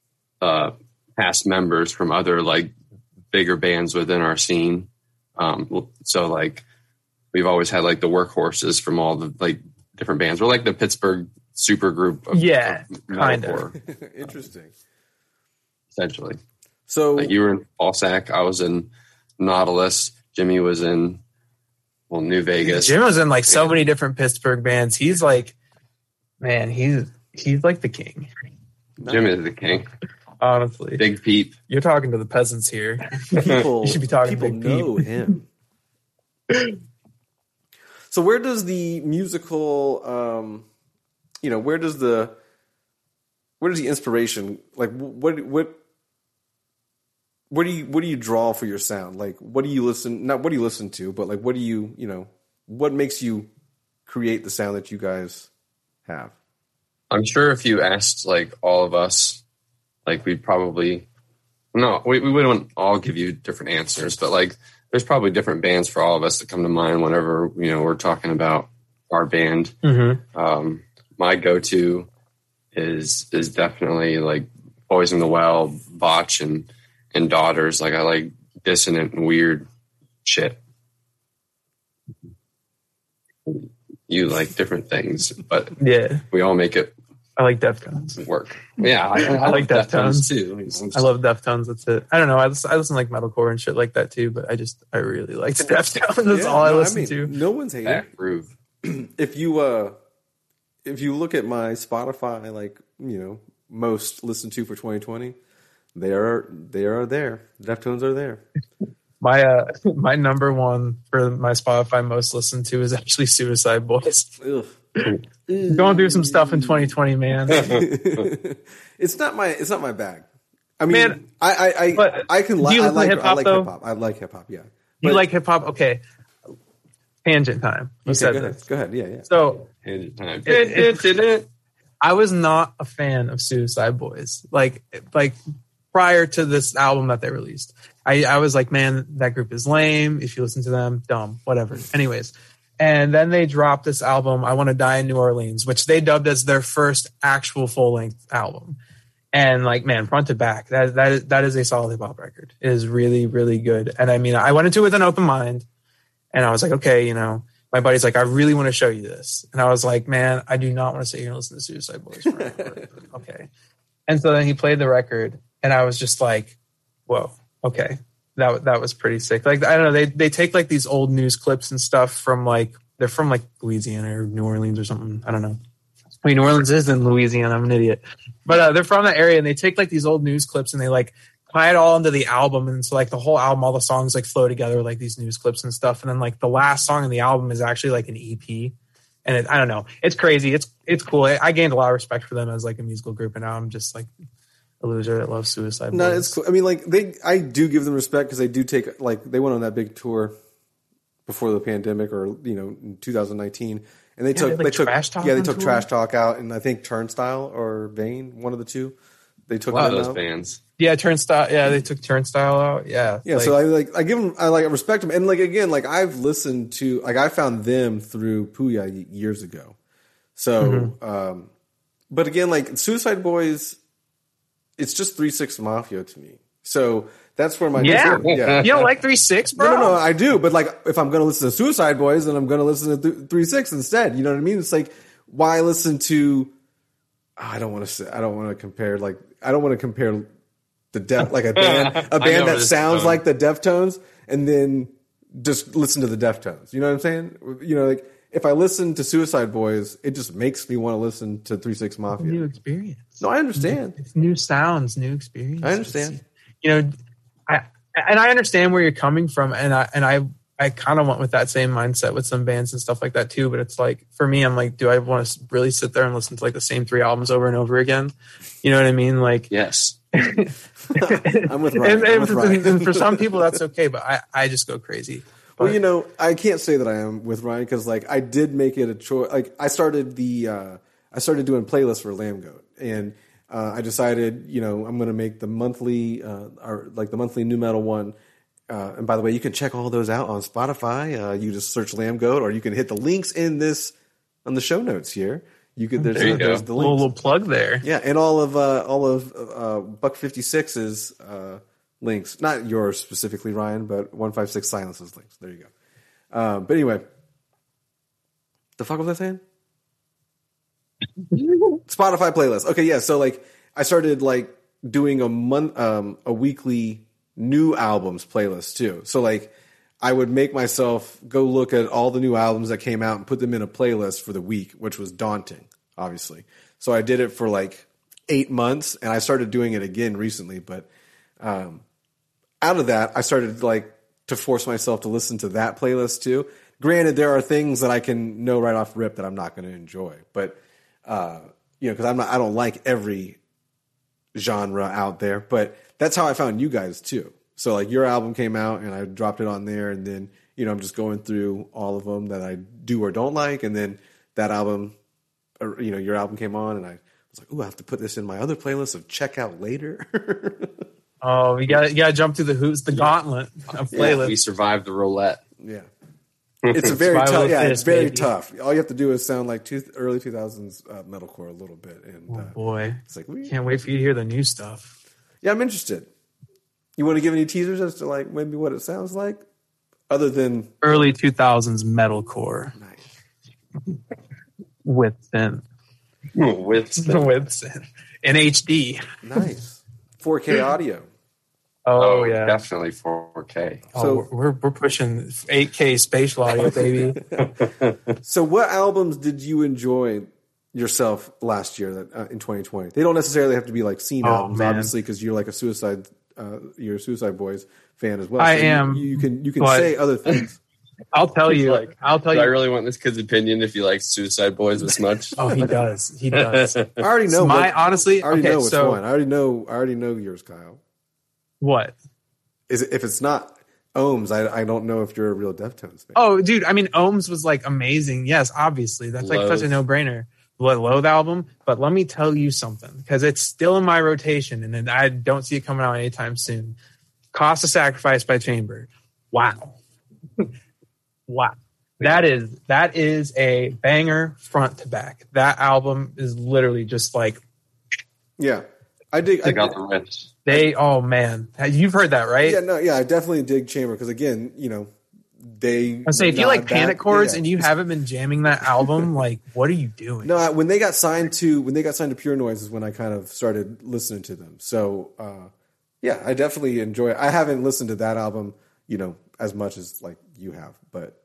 past members from other like bigger bands within our scene. So like we've always had like the workhorses from all the like different bands. We're like the Pittsburgh super group. Of kind of. Interesting. Essentially. So like you were in Falsac, I was in Nautilus, Jimmy was in New Vegas. Jim was in like so many different Pittsburgh bands. He's like, man, he's like the king. Jim is the king. Honestly. Big Peep. You're talking to the peasants here. people, you should be talking people to Big know Peep. him. So where does the musical, where does the inspiration, like what do you draw for your sound? Like what do you listen to, but like what do you, what makes you create the sound that you guys have? I'm sure if you asked like all of us, like we'd probably, we wouldn't all give you different answers, but like there's probably different bands for all of us that come to mind whenever, we're talking about our band. My go-to is definitely like Boys in the Well, Botch, and Daughters. Like, I like dissonant and weird shit. You like different things, but yeah, we all make it. I like Deftones. Work. Yeah, I like Deftones too. I love Deftones. That's it. I don't know. I listen to like metalcore and shit like that too, but I really like Deftones. That's all I listen to. No one's hating. Back groove. If you look at my Spotify, like, most listened to for 2020, they are there. Deftones are there. My number one for my Spotify most listened to is actually Suicide Boys. Ugh. Going through some stuff in 2020, man. It's not my bag. I mean, Man, I can like hip hop. I like hip hop. Yeah. You like hip hop? Okay. Tangent time. You said this. Go ahead. Yeah. So Tangent time. I was not a fan of Suicide Boys. Like prior to this album that they released, I was like, man, that group is lame. If you listen to them, dumb, whatever. Anyways. And then they dropped this album, I Want to Die in New Orleans, which they dubbed as their first actual full-length album. And like, man, front to back, that is a solid hip-hop record. It is really, really good. And I mean, I went into it with an open mind, and I was like, okay, my buddy's like, I really want to show you this. And I was like, man, I do not want to sit here and listen to Suicide Boys forever. Okay. And so then he played the record, and I was just like, whoa, okay. That was pretty sick. Like, I don't know, they take like these old news clips and stuff from like, they're from like Louisiana or New Orleans or something. I don't know. I mean, New Orleans is in Louisiana. I'm an idiot. But they're from that area, and they take like these old news clips and they like tie it all into the album. And so like the whole album, all the songs like flow together like these news clips and stuff. And then like the last song in the album is actually like an EP. And I don't know. It's crazy. It's cool. I gained a lot of respect for them as like a musical group. And now I'm just like a loser that loves Suicide Boys. No, it's cool. I mean, like I do give them respect because they do take, like, they went on that big tour before the pandemic, or in 2019, and they took Trash Talk out, and I think Turnstile or Vane, one of the two, they took them those out. bands. Yeah, Turnstile. Yeah, they took Turnstile out. Yeah, yeah. So I give them, I respect them, and like again, like I've listened to, like I found them through Puya years ago. So, but again, like Suicide Boys, it's just 3 6 Mafia to me. So that's where my You don't like 3 6, bro? No, I do. But like, if I'm going to listen to Suicide Boys, then I'm going to listen to 3 6 instead. You know what I mean? It's like, why listen to? I don't want to compare the like a band that sounds like the Deftones, and then just listen to the Deftones. You know what I'm saying? Like if I listen to Suicide Boys, it just makes me want to listen to 3 6 Mafia. New experience. No, I understand. It's new sounds, new experience. I understand. I understand where you're coming from, and I kind of went with that same mindset with some bands and stuff like that too. But it's like, for me, I'm like, do I want to really sit there and listen to like the same 3 albums over and over again? You know what I mean? Like, yes. I'm with Ryan. And for some people, that's okay, but I just go crazy. But, well, I can't say that I am with Ryan because like I did make it a choice. Like I started doing playlists for Lamb Goat, and I decided, I'm going to make the monthly, the monthly new metal one. And by the way, you can check all those out on Spotify. You just search Lamb Goat, or you can hit the links on the show notes here. There's the links. Little plug there. Yeah, and all of Buck 56's links, not yours specifically, Ryan, but 156 Silence's links. There you go. But anyway, the fuck was I saying? Spotify playlist. Okay, yeah. So like, I started like doing a weekly new albums playlist too. So like, I would make myself go look at all the new albums that came out and put them in a playlist for the week, which was daunting, obviously. So I did it for like 8 months, and I started doing it again recently. But out of that, I started like to force myself to listen to that playlist too. Granted, there are things that I can know right off rip that I'm not going to enjoy, but because I don't like every genre out there. But that's how I found you guys too. So like your album came out and I dropped it on there, and then I'm just going through all of them that I do or don't like, and then that album, your album came on, and I was like, ooh, I have to put this in my other playlist of check out later. Oh, you gotta jump through the hoops, the gauntlet of playlist. We survived the roulette. Yeah. It's a very Survival tough. of Yeah, the it's fittest, very baby. tough. All you have to do is sound like early 2000s metalcore a little bit, and Oh boy, it's like can't wait for you to hear the new stuff. Yeah, I'm interested. You want to give any teasers as to like maybe what it sounds like, other than Early 2000s metalcore nice. with synth. With With synth. In HD. Nice 4K audio. Oh, yeah. definitely 4K. Oh, So- we're pushing 8K spatial audio, baby. So, what albums did you enjoy yourself last year that in 2020? They don't necessarily have to be like scene Oh, albums, man. obviously, because you're like a you're a Suicide Boys fan as well. I So am, You can but- say other things. I'll tell you. Do I you. really want this kid's opinion if he likes Suicide Boys this much? Oh, he does. He does. I already know. Honestly, I already okay, know which so one. I already know yours, Kyle. what? If it's not Ohms, I don't know if you're a real Deftones fan. Oh, dude, I mean, Ohms was like amazing. Yes, obviously. That's like such a no-brainer. Loathe album. But let me tell you something, because it's still in my rotation, and then I don't see it coming out anytime soon. Cost of Sacrifice by Chamber. Wow. Wow. That is a banger front to back. That album is literally just like Yeah, I dig. Take out the riffs. oh man. You've heard that, right? Yeah, I definitely dig Chamber because again, they. I say if you like nod Panic back- Chords yeah. and you haven't been jamming that album, like what are you doing? No, when they got signed to Pure Noise is when I kind of started listening to them. So yeah, I definitely enjoy it. I haven't listened to that album, as much as like you have, but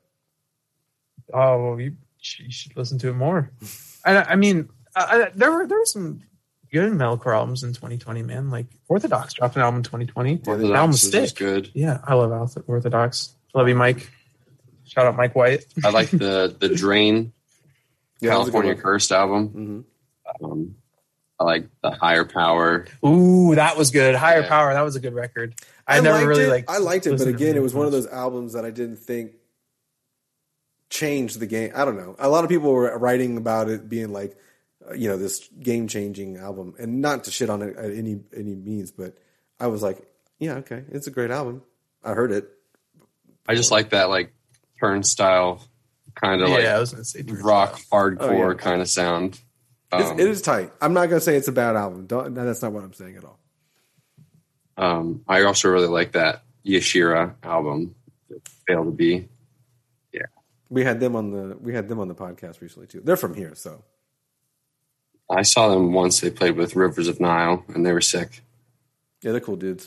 Oh, well, you should listen to it more. I mean, there were some good metalcore albums in 2020, man. Like Orthodox dropped an album in 2020. The album Orthodox is stick. good. Yeah, I love Orthodox. Love you, Mike. Shout out Mike White. I like the Drain yeah, that was a good California one. Cursed album. Mhm. I like the Higher Power. Ooh, that was good. Higher Yeah. Power. That was a good record. I never liked really it. liked. I liked it, but listened to again, it it was one of much. those albums that I didn't think changed the game. I don't know. A lot of people were writing about it being like, this game changing album, and not to shit on it at any means, but I was like, yeah, okay, it's a great album. I heard it. I just like that like turnstile kind of I was gonna say rock hardcore Oh, yeah. kind of sound. It is tight. I'm not gonna say it's a bad album. That's not what I'm saying at all. I also really like that Yashira album. Failed to be. We had them on the podcast recently too. They're from here, so I saw them once. They played with Rivers of Nile, and they were sick. yeah, they're cool dudes.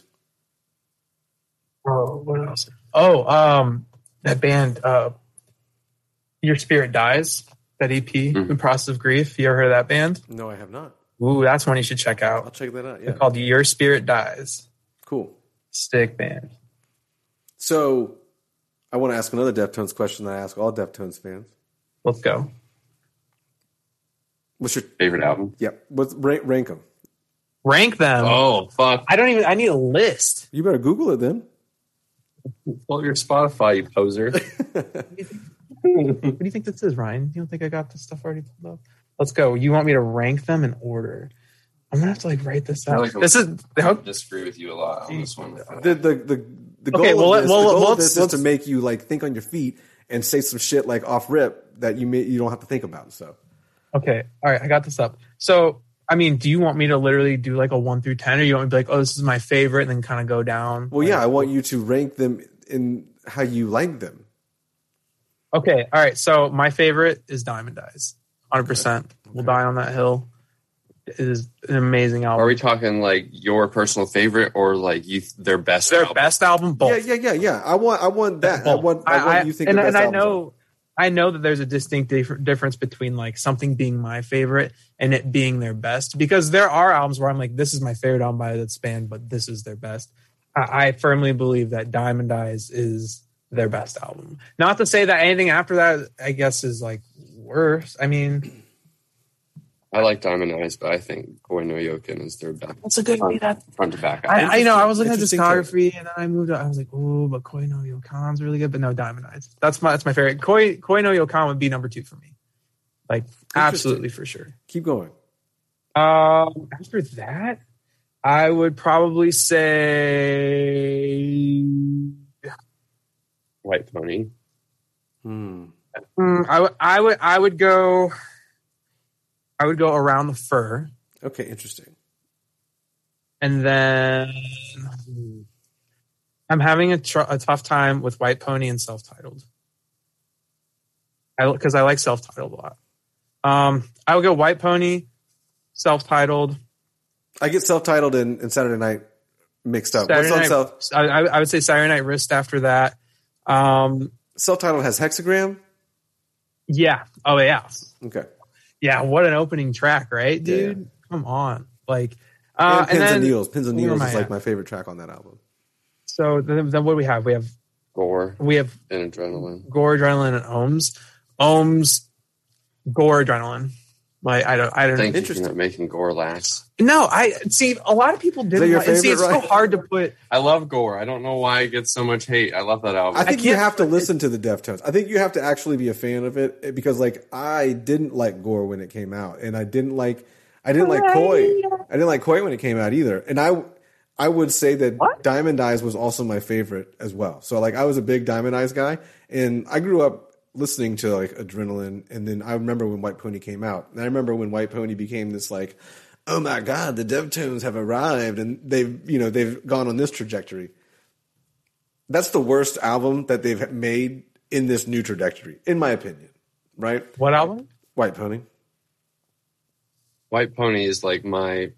Oh, what else? Oh, that band, Your Spirit Dies. That EP, The Process of Grief. You ever heard of that band? No, I have not. Ooh, that's one you should check I'll out. check that out. Yeah, It's called Your Spirit Dies. cool. Stick band. So, I want to ask another Deftones question that I ask all Deftones fans. Let's go. What's your Favorite album? rank them? Rank them. Oh fuck! I need a list. You better Google it then. Pull up your Spotify, you poser. What do you think this is, Ryan? You don't think I got this stuff already pulled up? Let's go. You want me to rank them in order? I'm gonna have to write this out. This is I disagree with you a lot on this one. The goal Okay, well, of this, well, the goal of let's- this is let's- to make you like think on your feet and say some shit like off rip that you don't have to think about. So Okay. All right. I got this up. So, I mean, do you want me to literally do like a 1 through 10, or you want me to be like, oh, this is my favorite, and then kind of go down? well, yeah, I want you to rank them in how you like them. Okay. All right. So my favorite is Diamond Eyes. 100%. We'll die on that hill. It is an amazing album. Are we talking like your personal favorite or like their best? Their album? best album? Both. Yeah. I want that. I want you think. and, the best and I albums know, I know that there's a distinct difference between like something being my favorite and it being their best, because there are albums where I'm like, this is my favorite album by this band, but this is their best. I firmly believe that Diamond Eyes is their best album. Not to say that anything after that, I guess, is like worse. I mean, I like Diamond Eyes, but I think Koi no Yokin is their best. that's a good Front to back. I know. I was looking at Interesting discography, and then I moved. I was like, "Oh, but Koi no Yokan's really good." But no, Diamond Eyes. That's my favorite. Koi no Yokan would be number 2 for me. Like absolutely for sure. Keep going. After that, I would probably say White Pony. I would go Around the Fur. Okay, interesting. And then I'm having a tough time with White Pony and Self-Titled. Because I like Self-Titled a lot. I would go White Pony, Self-Titled. I get Self-Titled and Saturday Night mixed up. I would say Saturday Night Wrist after that. Self-Titled has Hexagram? Yeah. Oh, yeah. Okay. Yeah, what an opening track, right, dude? Yeah. Come on. Like, and Pins and Needles. Pins and Needles is like my favorite track on that album. So then what do we have? We have Gore. We have and Adrenaline. Gore, Adrenaline, and Ohms. Ohms, Gore, Adrenaline. Like I don't. Thank you for not making Gore last. No, I see. A lot of people didn't. See, it's so hard to put. I love Gore. I don't know why it gets so much hate. I love that album. I think you have to listen to the Deftones. I think you have to actually be a fan of it because, like, I didn't like Gore when it came out, and I didn't like Koi. I didn't like Koi when it came out either. And I would say that Diamond Eyes was also my favorite as well. So like I was a big Diamond Eyes guy, and I grew up listening to like Adrenaline, and then I remember when White Pony came out, and I remember when White Pony became this like, oh my God, the Deftones have arrived, and they've gone on this trajectory. That's the worst album that they've made in this new trajectory, in my opinion. Right? What album? White Pony. White Pony is like my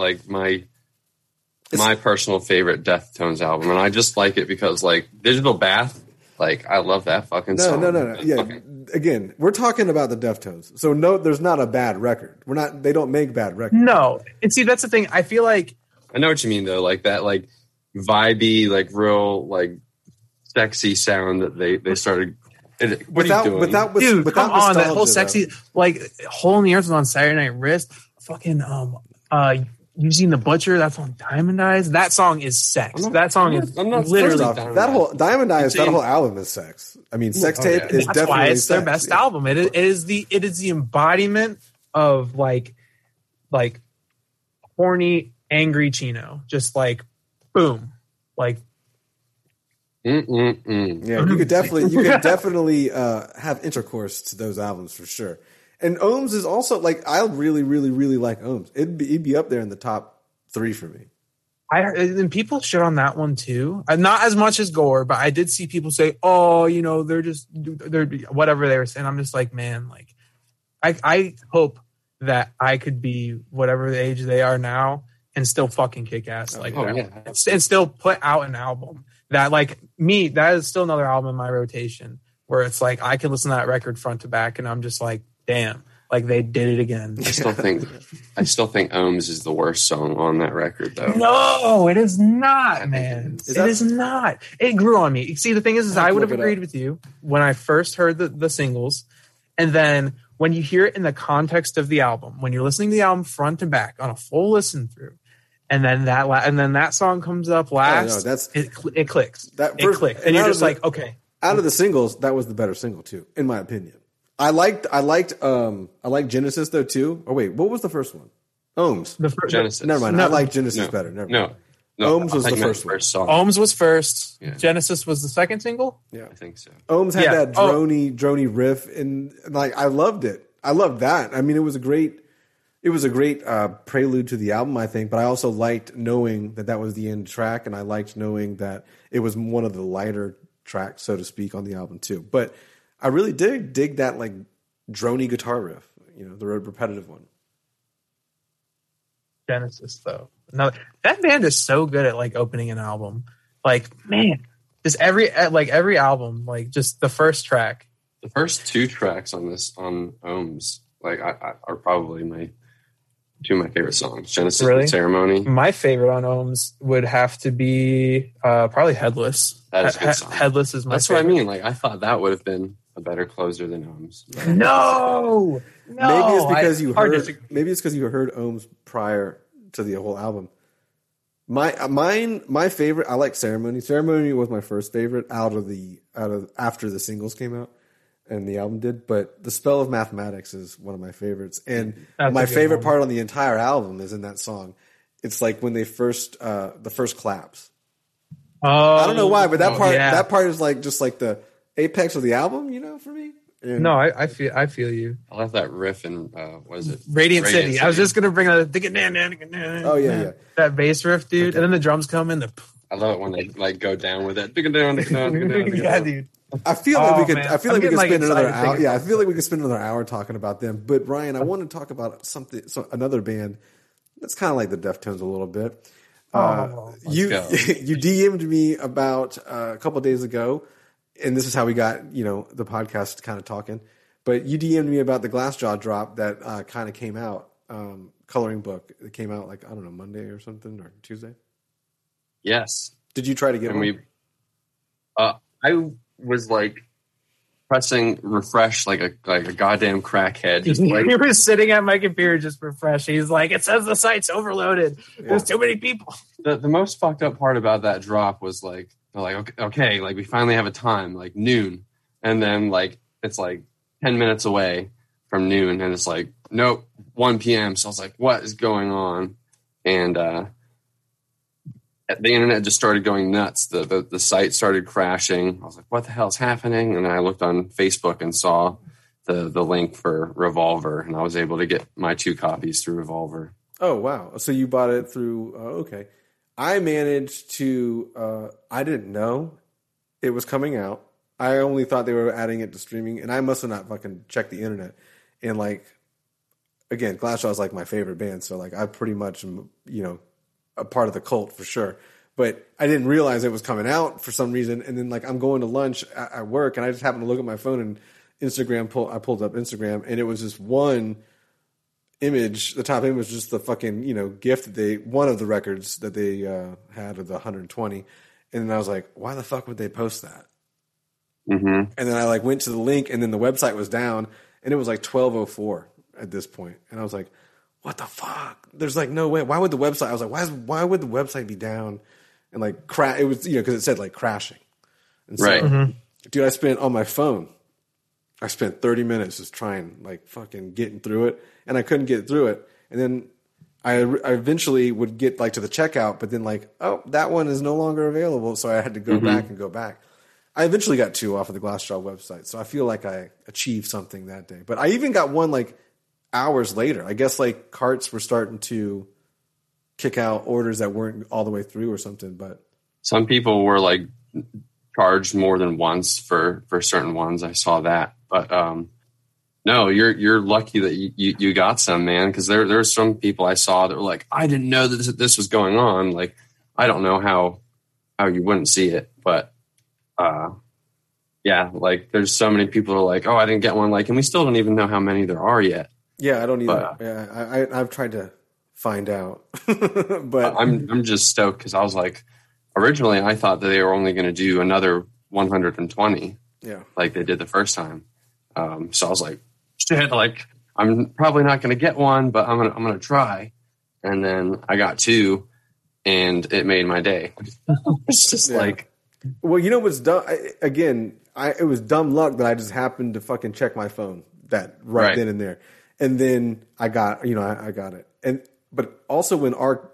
personal favorite Deftones album, and I just like it because like Digital Bath. Like, I love that fucking song. No. Yeah, again, we're talking about the Deftones. So, no, there's not a bad record. They don't make bad records. No. And see, that's the thing. I feel like... I know what you mean, though. Like, that, like, vibey, like, real, like, sexy sound that they started... What are you doing? Dude, come on. That whole sexy... Like, Hole in the Earth was on Saturday Night Wrist. Fucking, Using the Butcher, that's on Diamond Eyes. That song is sex. That song is literally that whole Diamond Eyes. That whole album is sex. I mean, Sex Tape is definitely. That's why it's their best album. It is the embodiment of like horny, angry Chino. Just like boom, like. Yeah, you could definitely have intercourse to those albums for sure. And Ohms is also like I really, really, really like Ohms. It'd be up there in the top 3 for me. And people shit on that one too. Not as much as Gore, but I did see people say, "Oh, they're whatever they were saying." I'm just like, man, like I hope that I could be whatever the age they are now and still fucking kick ass and still put out an album that like me. That is still another album in my rotation where it's like I can listen to that record front to back, and I'm just like. Damn, like they did it again. I still think Ohms is the worst song on that record, though. No, it is not, man. It is not. It grew on me. See, the thing is I would have agreed with you when I first heard the singles, and then when you hear it in the context of the album, when you're listening to the album front to back on a full listen through, and then that song comes up last, it clicks. It clicks, and you're just like, okay. Out of the singles, that was the better single too, in my opinion. I liked Genesis though too. Oh wait, what was the first one? Ohms. Genesis. Never mind. I like Genesis better. Never mind. No. Ohms was the first one. Ohms was first. Yeah. Genesis was the second single. Yeah, I think so. Ohms had that drony riff, and like I loved it. I loved that. I mean, it was a great prelude to the album, I think. But I also liked knowing that was the end track, and I liked knowing that it was one of the lighter tracks, so to speak, on the album too. But I really did dig that like drony guitar riff, the repetitive one. Genesis, though, no, that band is so good at like opening an album. Like, man, just every album, like just the first track, the first 2 tracks on Ohms, like are probably two of my favorite songs. Genesis and Ceremony. My favorite on Ohms would have to be probably Headless. That is a good song. Headless is my That's favorite. What I mean. Like I thought that would have been a better closer than Ohms. No. Maybe it's because you heard Ohms prior to the whole album. My favorite. I like Ceremony. Ceremony was my first favorite after the singles came out and the album did. But The Spell of Mathematics is one of my favorites, and my favorite part on the entire album is in that song. It's like when they first the first claps. Oh, I don't know why, but that part is like just like the apex of the album, for me. And No, I feel you. I love that riff in what is it? Radiant City. I was just gonna bring a Oh yeah. that bass riff, dude, and then the drums come in. I love it when they like go down with it. Yeah, dude. I feel like we could. man. I feel I'm like we could getting, spend another excited hour. thinking Yeah, I about feel like we could spend another hour talking about them. But Ryan, I want to talk about another band that's kind of like the Deftones a little bit. You go. you DM'd me about a couple of days ago, and this is how we got the podcast kind of talking. But you DM'd me about the Glassjaw drop that kind of came out, coloring book. It came out like I don't know Monday or something or Tuesday. Yes. Did you try to get one? I was like pressing refresh like a goddamn crackhead. Just like, He was sitting at my computer just refreshing. He's like, it says the site's overloaded. There's too many people. the most fucked up part about that drop was like they're like okay, like we finally have a time, like noon, and then like it's like 10 minutes away from noon, and it's like nope, 1 p.m. So I was like, what is going on? And the internet just started going nuts. The site started crashing. I was like, what the hell's happening? And I looked on Facebook and saw the link for Revolver, and I was able to get my 2 copies through Revolver. Oh, wow. So you bought it through, okay. I managed to, I didn't know it was coming out. I only thought they were adding it to streaming, and I must have not fucking checked the internet. And like, again, Glassjaw is like my favorite band, so like I pretty much am, a part of the cult for sure. But I didn't realize it was coming out for some reason. And then like I'm going to lunch at work, and I just happened to look at my phone, and I pulled up Instagram, and it was just one image. The top image was just the fucking, gift that one of the records that they had of the 120. And then I was like, why the fuck would they post that? Mm-hmm. And then I like went to the link, and then the website was down, and it was like 12:04 at this point. And I was like, what the fuck? There's like no way. Why would the website? I was like, why would the website be down? And like it was, because it said like crashing. And so, Right. Dude, I spent on my phone. I spent 30 minutes just trying, like fucking getting through it, and I couldn't get through it. And then I eventually would get like to the checkout, but then like, oh, that one is no longer available, so I had to go back. I eventually got 2 off of the Glassjaw website, so I feel like I achieved something that day. But I even got one like hours later. I guess like carts were starting to kick out orders that weren't all the way through or something. But some people were like charged more than once for certain ones. I saw that, but no, you're lucky that you got some, man. Because there were some people I saw that were like, I didn't know that this was going on. Like, I don't know how you wouldn't see it, but yeah, like there's so many people who are like, oh, I didn't get one. Like, and we still don't even know how many there are yet. Yeah, I don't either. Yeah, I've tried to find out, but I'm just stoked because I was like, originally I thought that they were only going to do another 120, like they did the first time. So I was like, shit, like I'm probably not going to get one, but I'm gonna try. And then I got 2, and it made my day. It's just like, well, what's dumb? It was dumb luck that I just happened to fucking check my phone that right then and there. And then I got, I got it. But also when our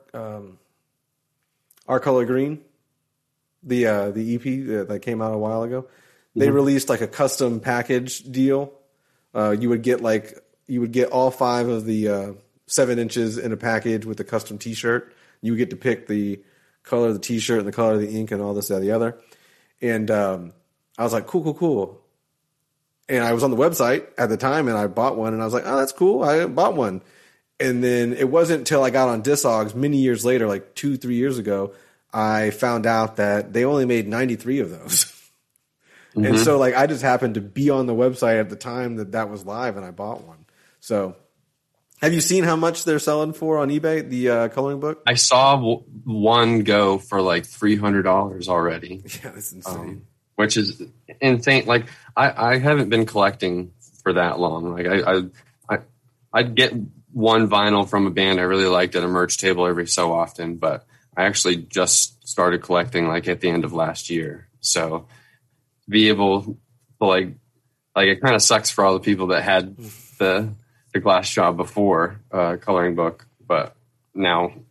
Color Green, the EP that came out a while ago, they released like a custom package deal. You would get all 5 of the 7 inches in a package with a custom T-shirt. You would get to pick the color of the T-shirt and the color of the ink and all this, that, and the other. And I was like, cool. And I was on the website at the time, and I bought one, and I was like, oh, that's cool. I bought one. And then it wasn't until I got on Discogs many years later, like 2-3 years ago, I found out that they only made 93 of those. And so like I just happened to be on the website at the time that was live, and I bought one. So have you seen how much they're selling for on eBay, the coloring book? I saw one go for like $300 already. Yeah, that's insane. Which is insane. Like I haven't been collecting for that long. Like I'd get one vinyl from a band I really liked at a merch table every so often, but I actually just started collecting like at the end of last year. So to be able to like it kind of sucks for all the people that had the Glassjaw before coloring book, but now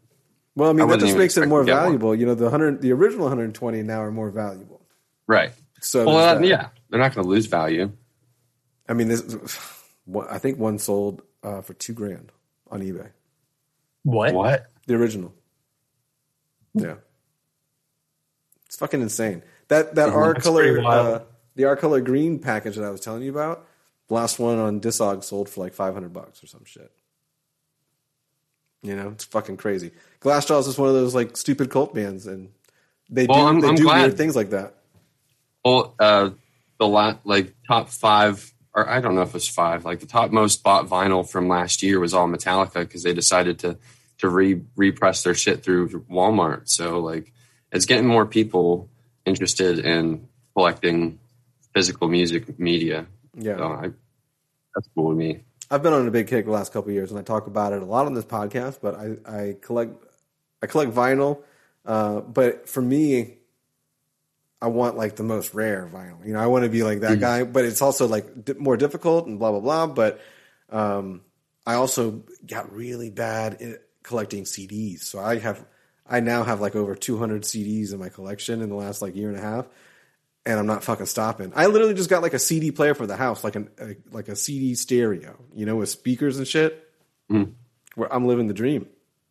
Well, I mean, that wouldn't just even makes it expect more to get one. valuable. You know, the original 120 now are more valuable. Right. So Well, there's that. yeah, they're not going to lose value. I mean, I think one sold for $2,000 on eBay. What? The original. Yeah. It's fucking insane. That R That's pretty color, wild. the R color green package that I was telling you about, the last one on Discog sold for like $500 or some shit. You know, it's fucking crazy. Glassjaw is one of those like stupid cult bands, and they I'm do glad. weird things like that. Well, like top 5, or I don't know if it was 5, like the top most bought vinyl from last year was all Metallica because they decided to repress their shit through Walmart. So like it's getting more people interested in collecting physical music media. Yeah. So that's cool to me. I've been on a big kick the last couple of years, and I talk about it a lot on this podcast. But I collect vinyl, but for me, I want like the most rare vinyl. You know, I want to be like that guy, but it's also like more difficult and blah blah blah. But I also got really bad at collecting CDs, so I now have like over 200 CDs in my collection in the last like year and a half. And I'm not fucking stopping. I literally just got like a CD player for the house, like a CD stereo, you know, with speakers and shit. Where I'm living the dream.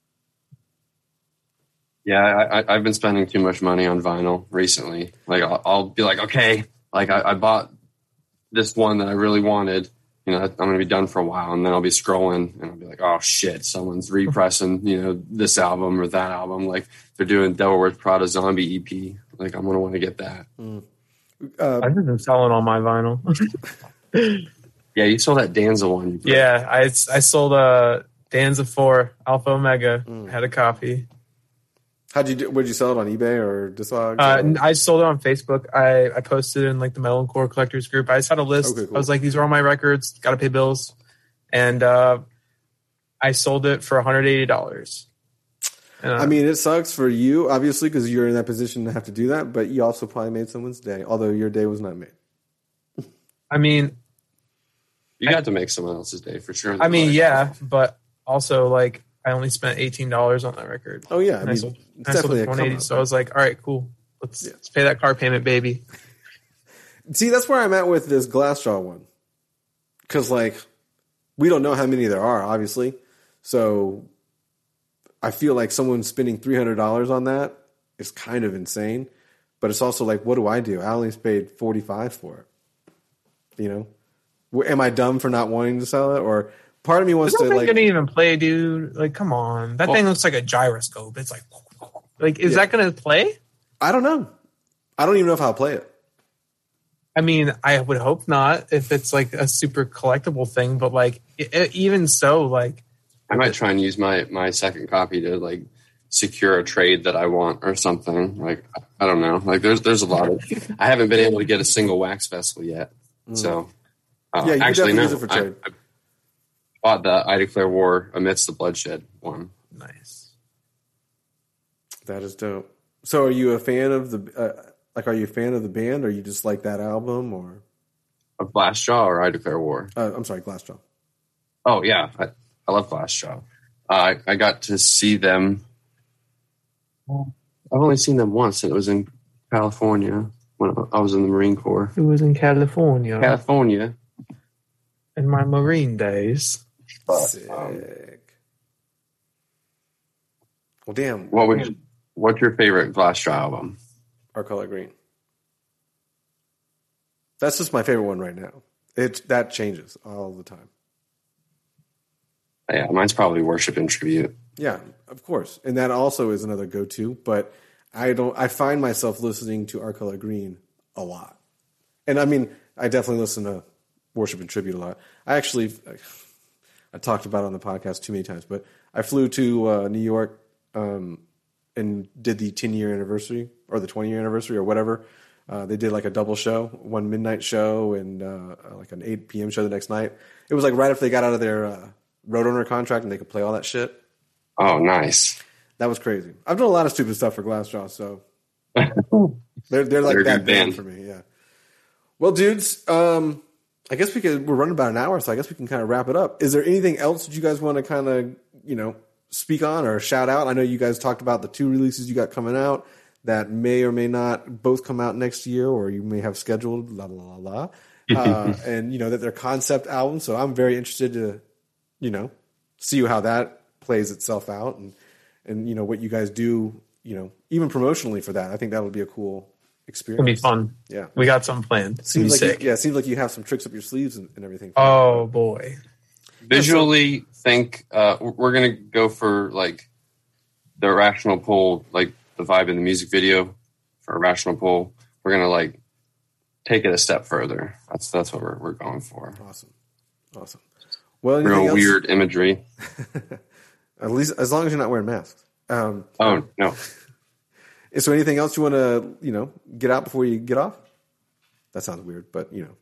Yeah, I've been spending too much money on vinyl recently. Like I'll be like, okay, like I bought this one that I really wanted. You know, I'm going to be done for a while, and then I'll be scrolling, and I'll be like, oh shit, someone's repressing, you know, this album or that album. Like they're doing Devil Wears Prada Zombie EP. Like I'm going to want to get that. I've just been selling all my vinyl. Yeah, you saw that Danza one. Yeah, I sold Danza 4 Alpha Omega. Had a copy. Would you sell it on eBay or Discogs? I sold it on Facebook. I posted it in like the Metalcore collectors group. I just had a list. Okay, cool. I was like, these are all my records. Got to pay bills, and I sold it for $180. I mean, it sucks for you, obviously, because you're in that position to have to do that. But you also probably made someone's day, although your day was not made. I mean, You got to make someone else's day for sure. I mean, yeah, but also like I only spent $18 on that record. Oh yeah, I And mean, I sold it's it definitely a for come $180. up. So I was like, all right, cool. Let's pay that car payment, baby. See, that's where I'm at with this Glassjaw one, because like we don't know how many there are, obviously. So I feel like someone spending $300 on that is kind of insane. But it's also like, what do? I only paid $45 for it. You know, am I dumb for not wanting to sell it, or part of me wants to That thing like? didn't even play, dude. Like, come on. That thing looks like a gyroscope. It's like, is that going to play? I don't know. I don't even know if I'll play it. I mean, I would hope not if it's like a super collectible thing, but like, even so, like, I might try and use my second copy to like secure a trade that I want or something. Like I don't know. Like there's a lot of. I haven't been able to get a single wax vessel yet. So Yeah, you can actually definitely no. use it for trade. I bought the I Declare War Amidst the Bloodshed one. nice. That is dope. So, are you a fan of the Are you a fan of the band, or you just like that album, or? Of Glassjaw or I Declare War? I'm sorry, Glassjaw. Oh yeah, I love Glassjaw. I got to see them. I've only seen them once, and it was in California when I was in the Marine Corps. It was in California California. in my Marine days. Sick. Well, damn. What's your favorite Glassjaw album? Our Color Green. That's just my favorite one right now. That changes all the time. Yeah, mine's probably Worship and Tribute. Yeah, of course, and that also is another go-to. But I find myself listening to Our Color Green a lot, and I mean, I definitely listen to Worship and Tribute a lot. I talked about it on the podcast too many times, but I flew to New York and did the 10-year anniversary or the 20-year anniversary or whatever. They did like a double show, one midnight show and like an 8 p.m. show the next night. It was like right after they got out of their Roadrunner contract and they could play all that shit. Oh, nice. That was crazy. I've done a lot of stupid stuff for Glassjaw, so they're like They're a that good band band. for me. Yeah. Well, dudes, I guess we're running about an hour, so I guess we can kind of wrap it up. Is there anything else that you guys want to kind of, speak on or shout out? I know you guys talked about the 2 releases you got coming out that may or may not both come out next year, or you may have scheduled, la, la, la, la. And, that they're concept albums. So I'm very interested to, see how that plays itself out and what you guys do, even promotionally for that. I think that would be a cool experience. It'll be fun. Yeah. We got something planned. It's seems like sick. it seems like you have some tricks up your sleeves and everything. Oh, boy. Visually, think we're going to go for like the Irrational Pole, like the vibe in the music video for Irrational Pole. We're going to like take it a step further. That's what we're going for. Awesome. Well, real weird imagery. At least as long as you're not wearing masks. Oh, no. Is there anything else you want to, get out before you get off? That sounds weird, but get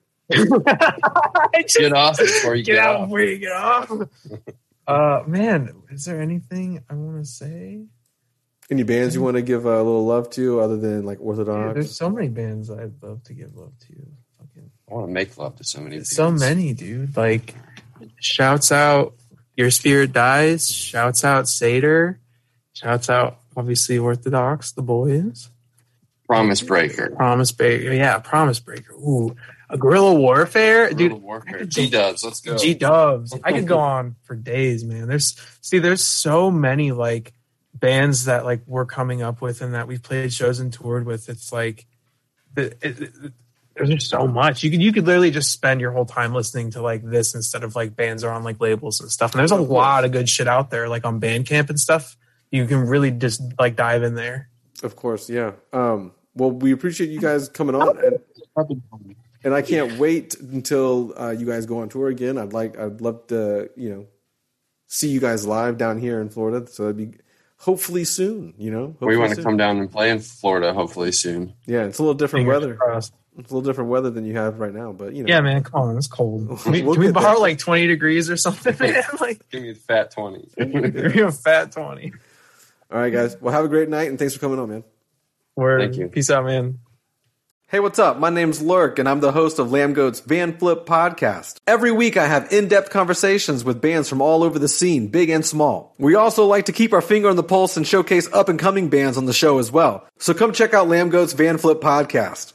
off before you get off. Before you get off. Man, is there anything I want to say? Any bands you want to give a little love to other than like Orthodox? Dude, there's so many bands I'd love to give love to. I want to make love to so many bands. So many, dude. Like, shouts out Your Spirit Dies. Shouts out Seder. Shouts out, obviously, Orthodox, the boys. Promise Breaker. Yeah, Promise Breaker. Ooh, a Guerrilla Warfare, dude. Warfare. G-Dubs, let's go. G-Dubs. I could go on for days, man. There's so many like bands that like we're coming up with and that we've played shows and toured with. It's like there's just so much. You could literally just spend your whole time listening to like this instead of like bands are on like labels and stuff. And there's a lot of good shit out there, like on Bandcamp and stuff. You can really just like dive in there. Of course, yeah. Well, we appreciate you guys coming on, and I can't wait until you guys go on tour again. I'd love to, see you guys live down here in Florida. So that'd be hopefully soon. We want to come down and play in Florida hopefully soon. Yeah, it's a little different weather. Crossed. It's a little different weather than you have right now, but Yeah, man, come on, it's cold. Can we borrow like 20 degrees or something, man? Like, give me the fat 20. Give me a fat 20. All right, guys. Well, have a great night, and thanks for coming on, man. Word. Thank you. Peace out, man. Hey, what's up? My name's Lurk, and I'm the host of Lamb Goat's Van Flip podcast. Every week, I have in-depth conversations with bands from all over the scene, big and small. We also like to keep our finger on the pulse and showcase up-and-coming bands on the show as well. So come check out Lamb Goat's Van Flip podcast.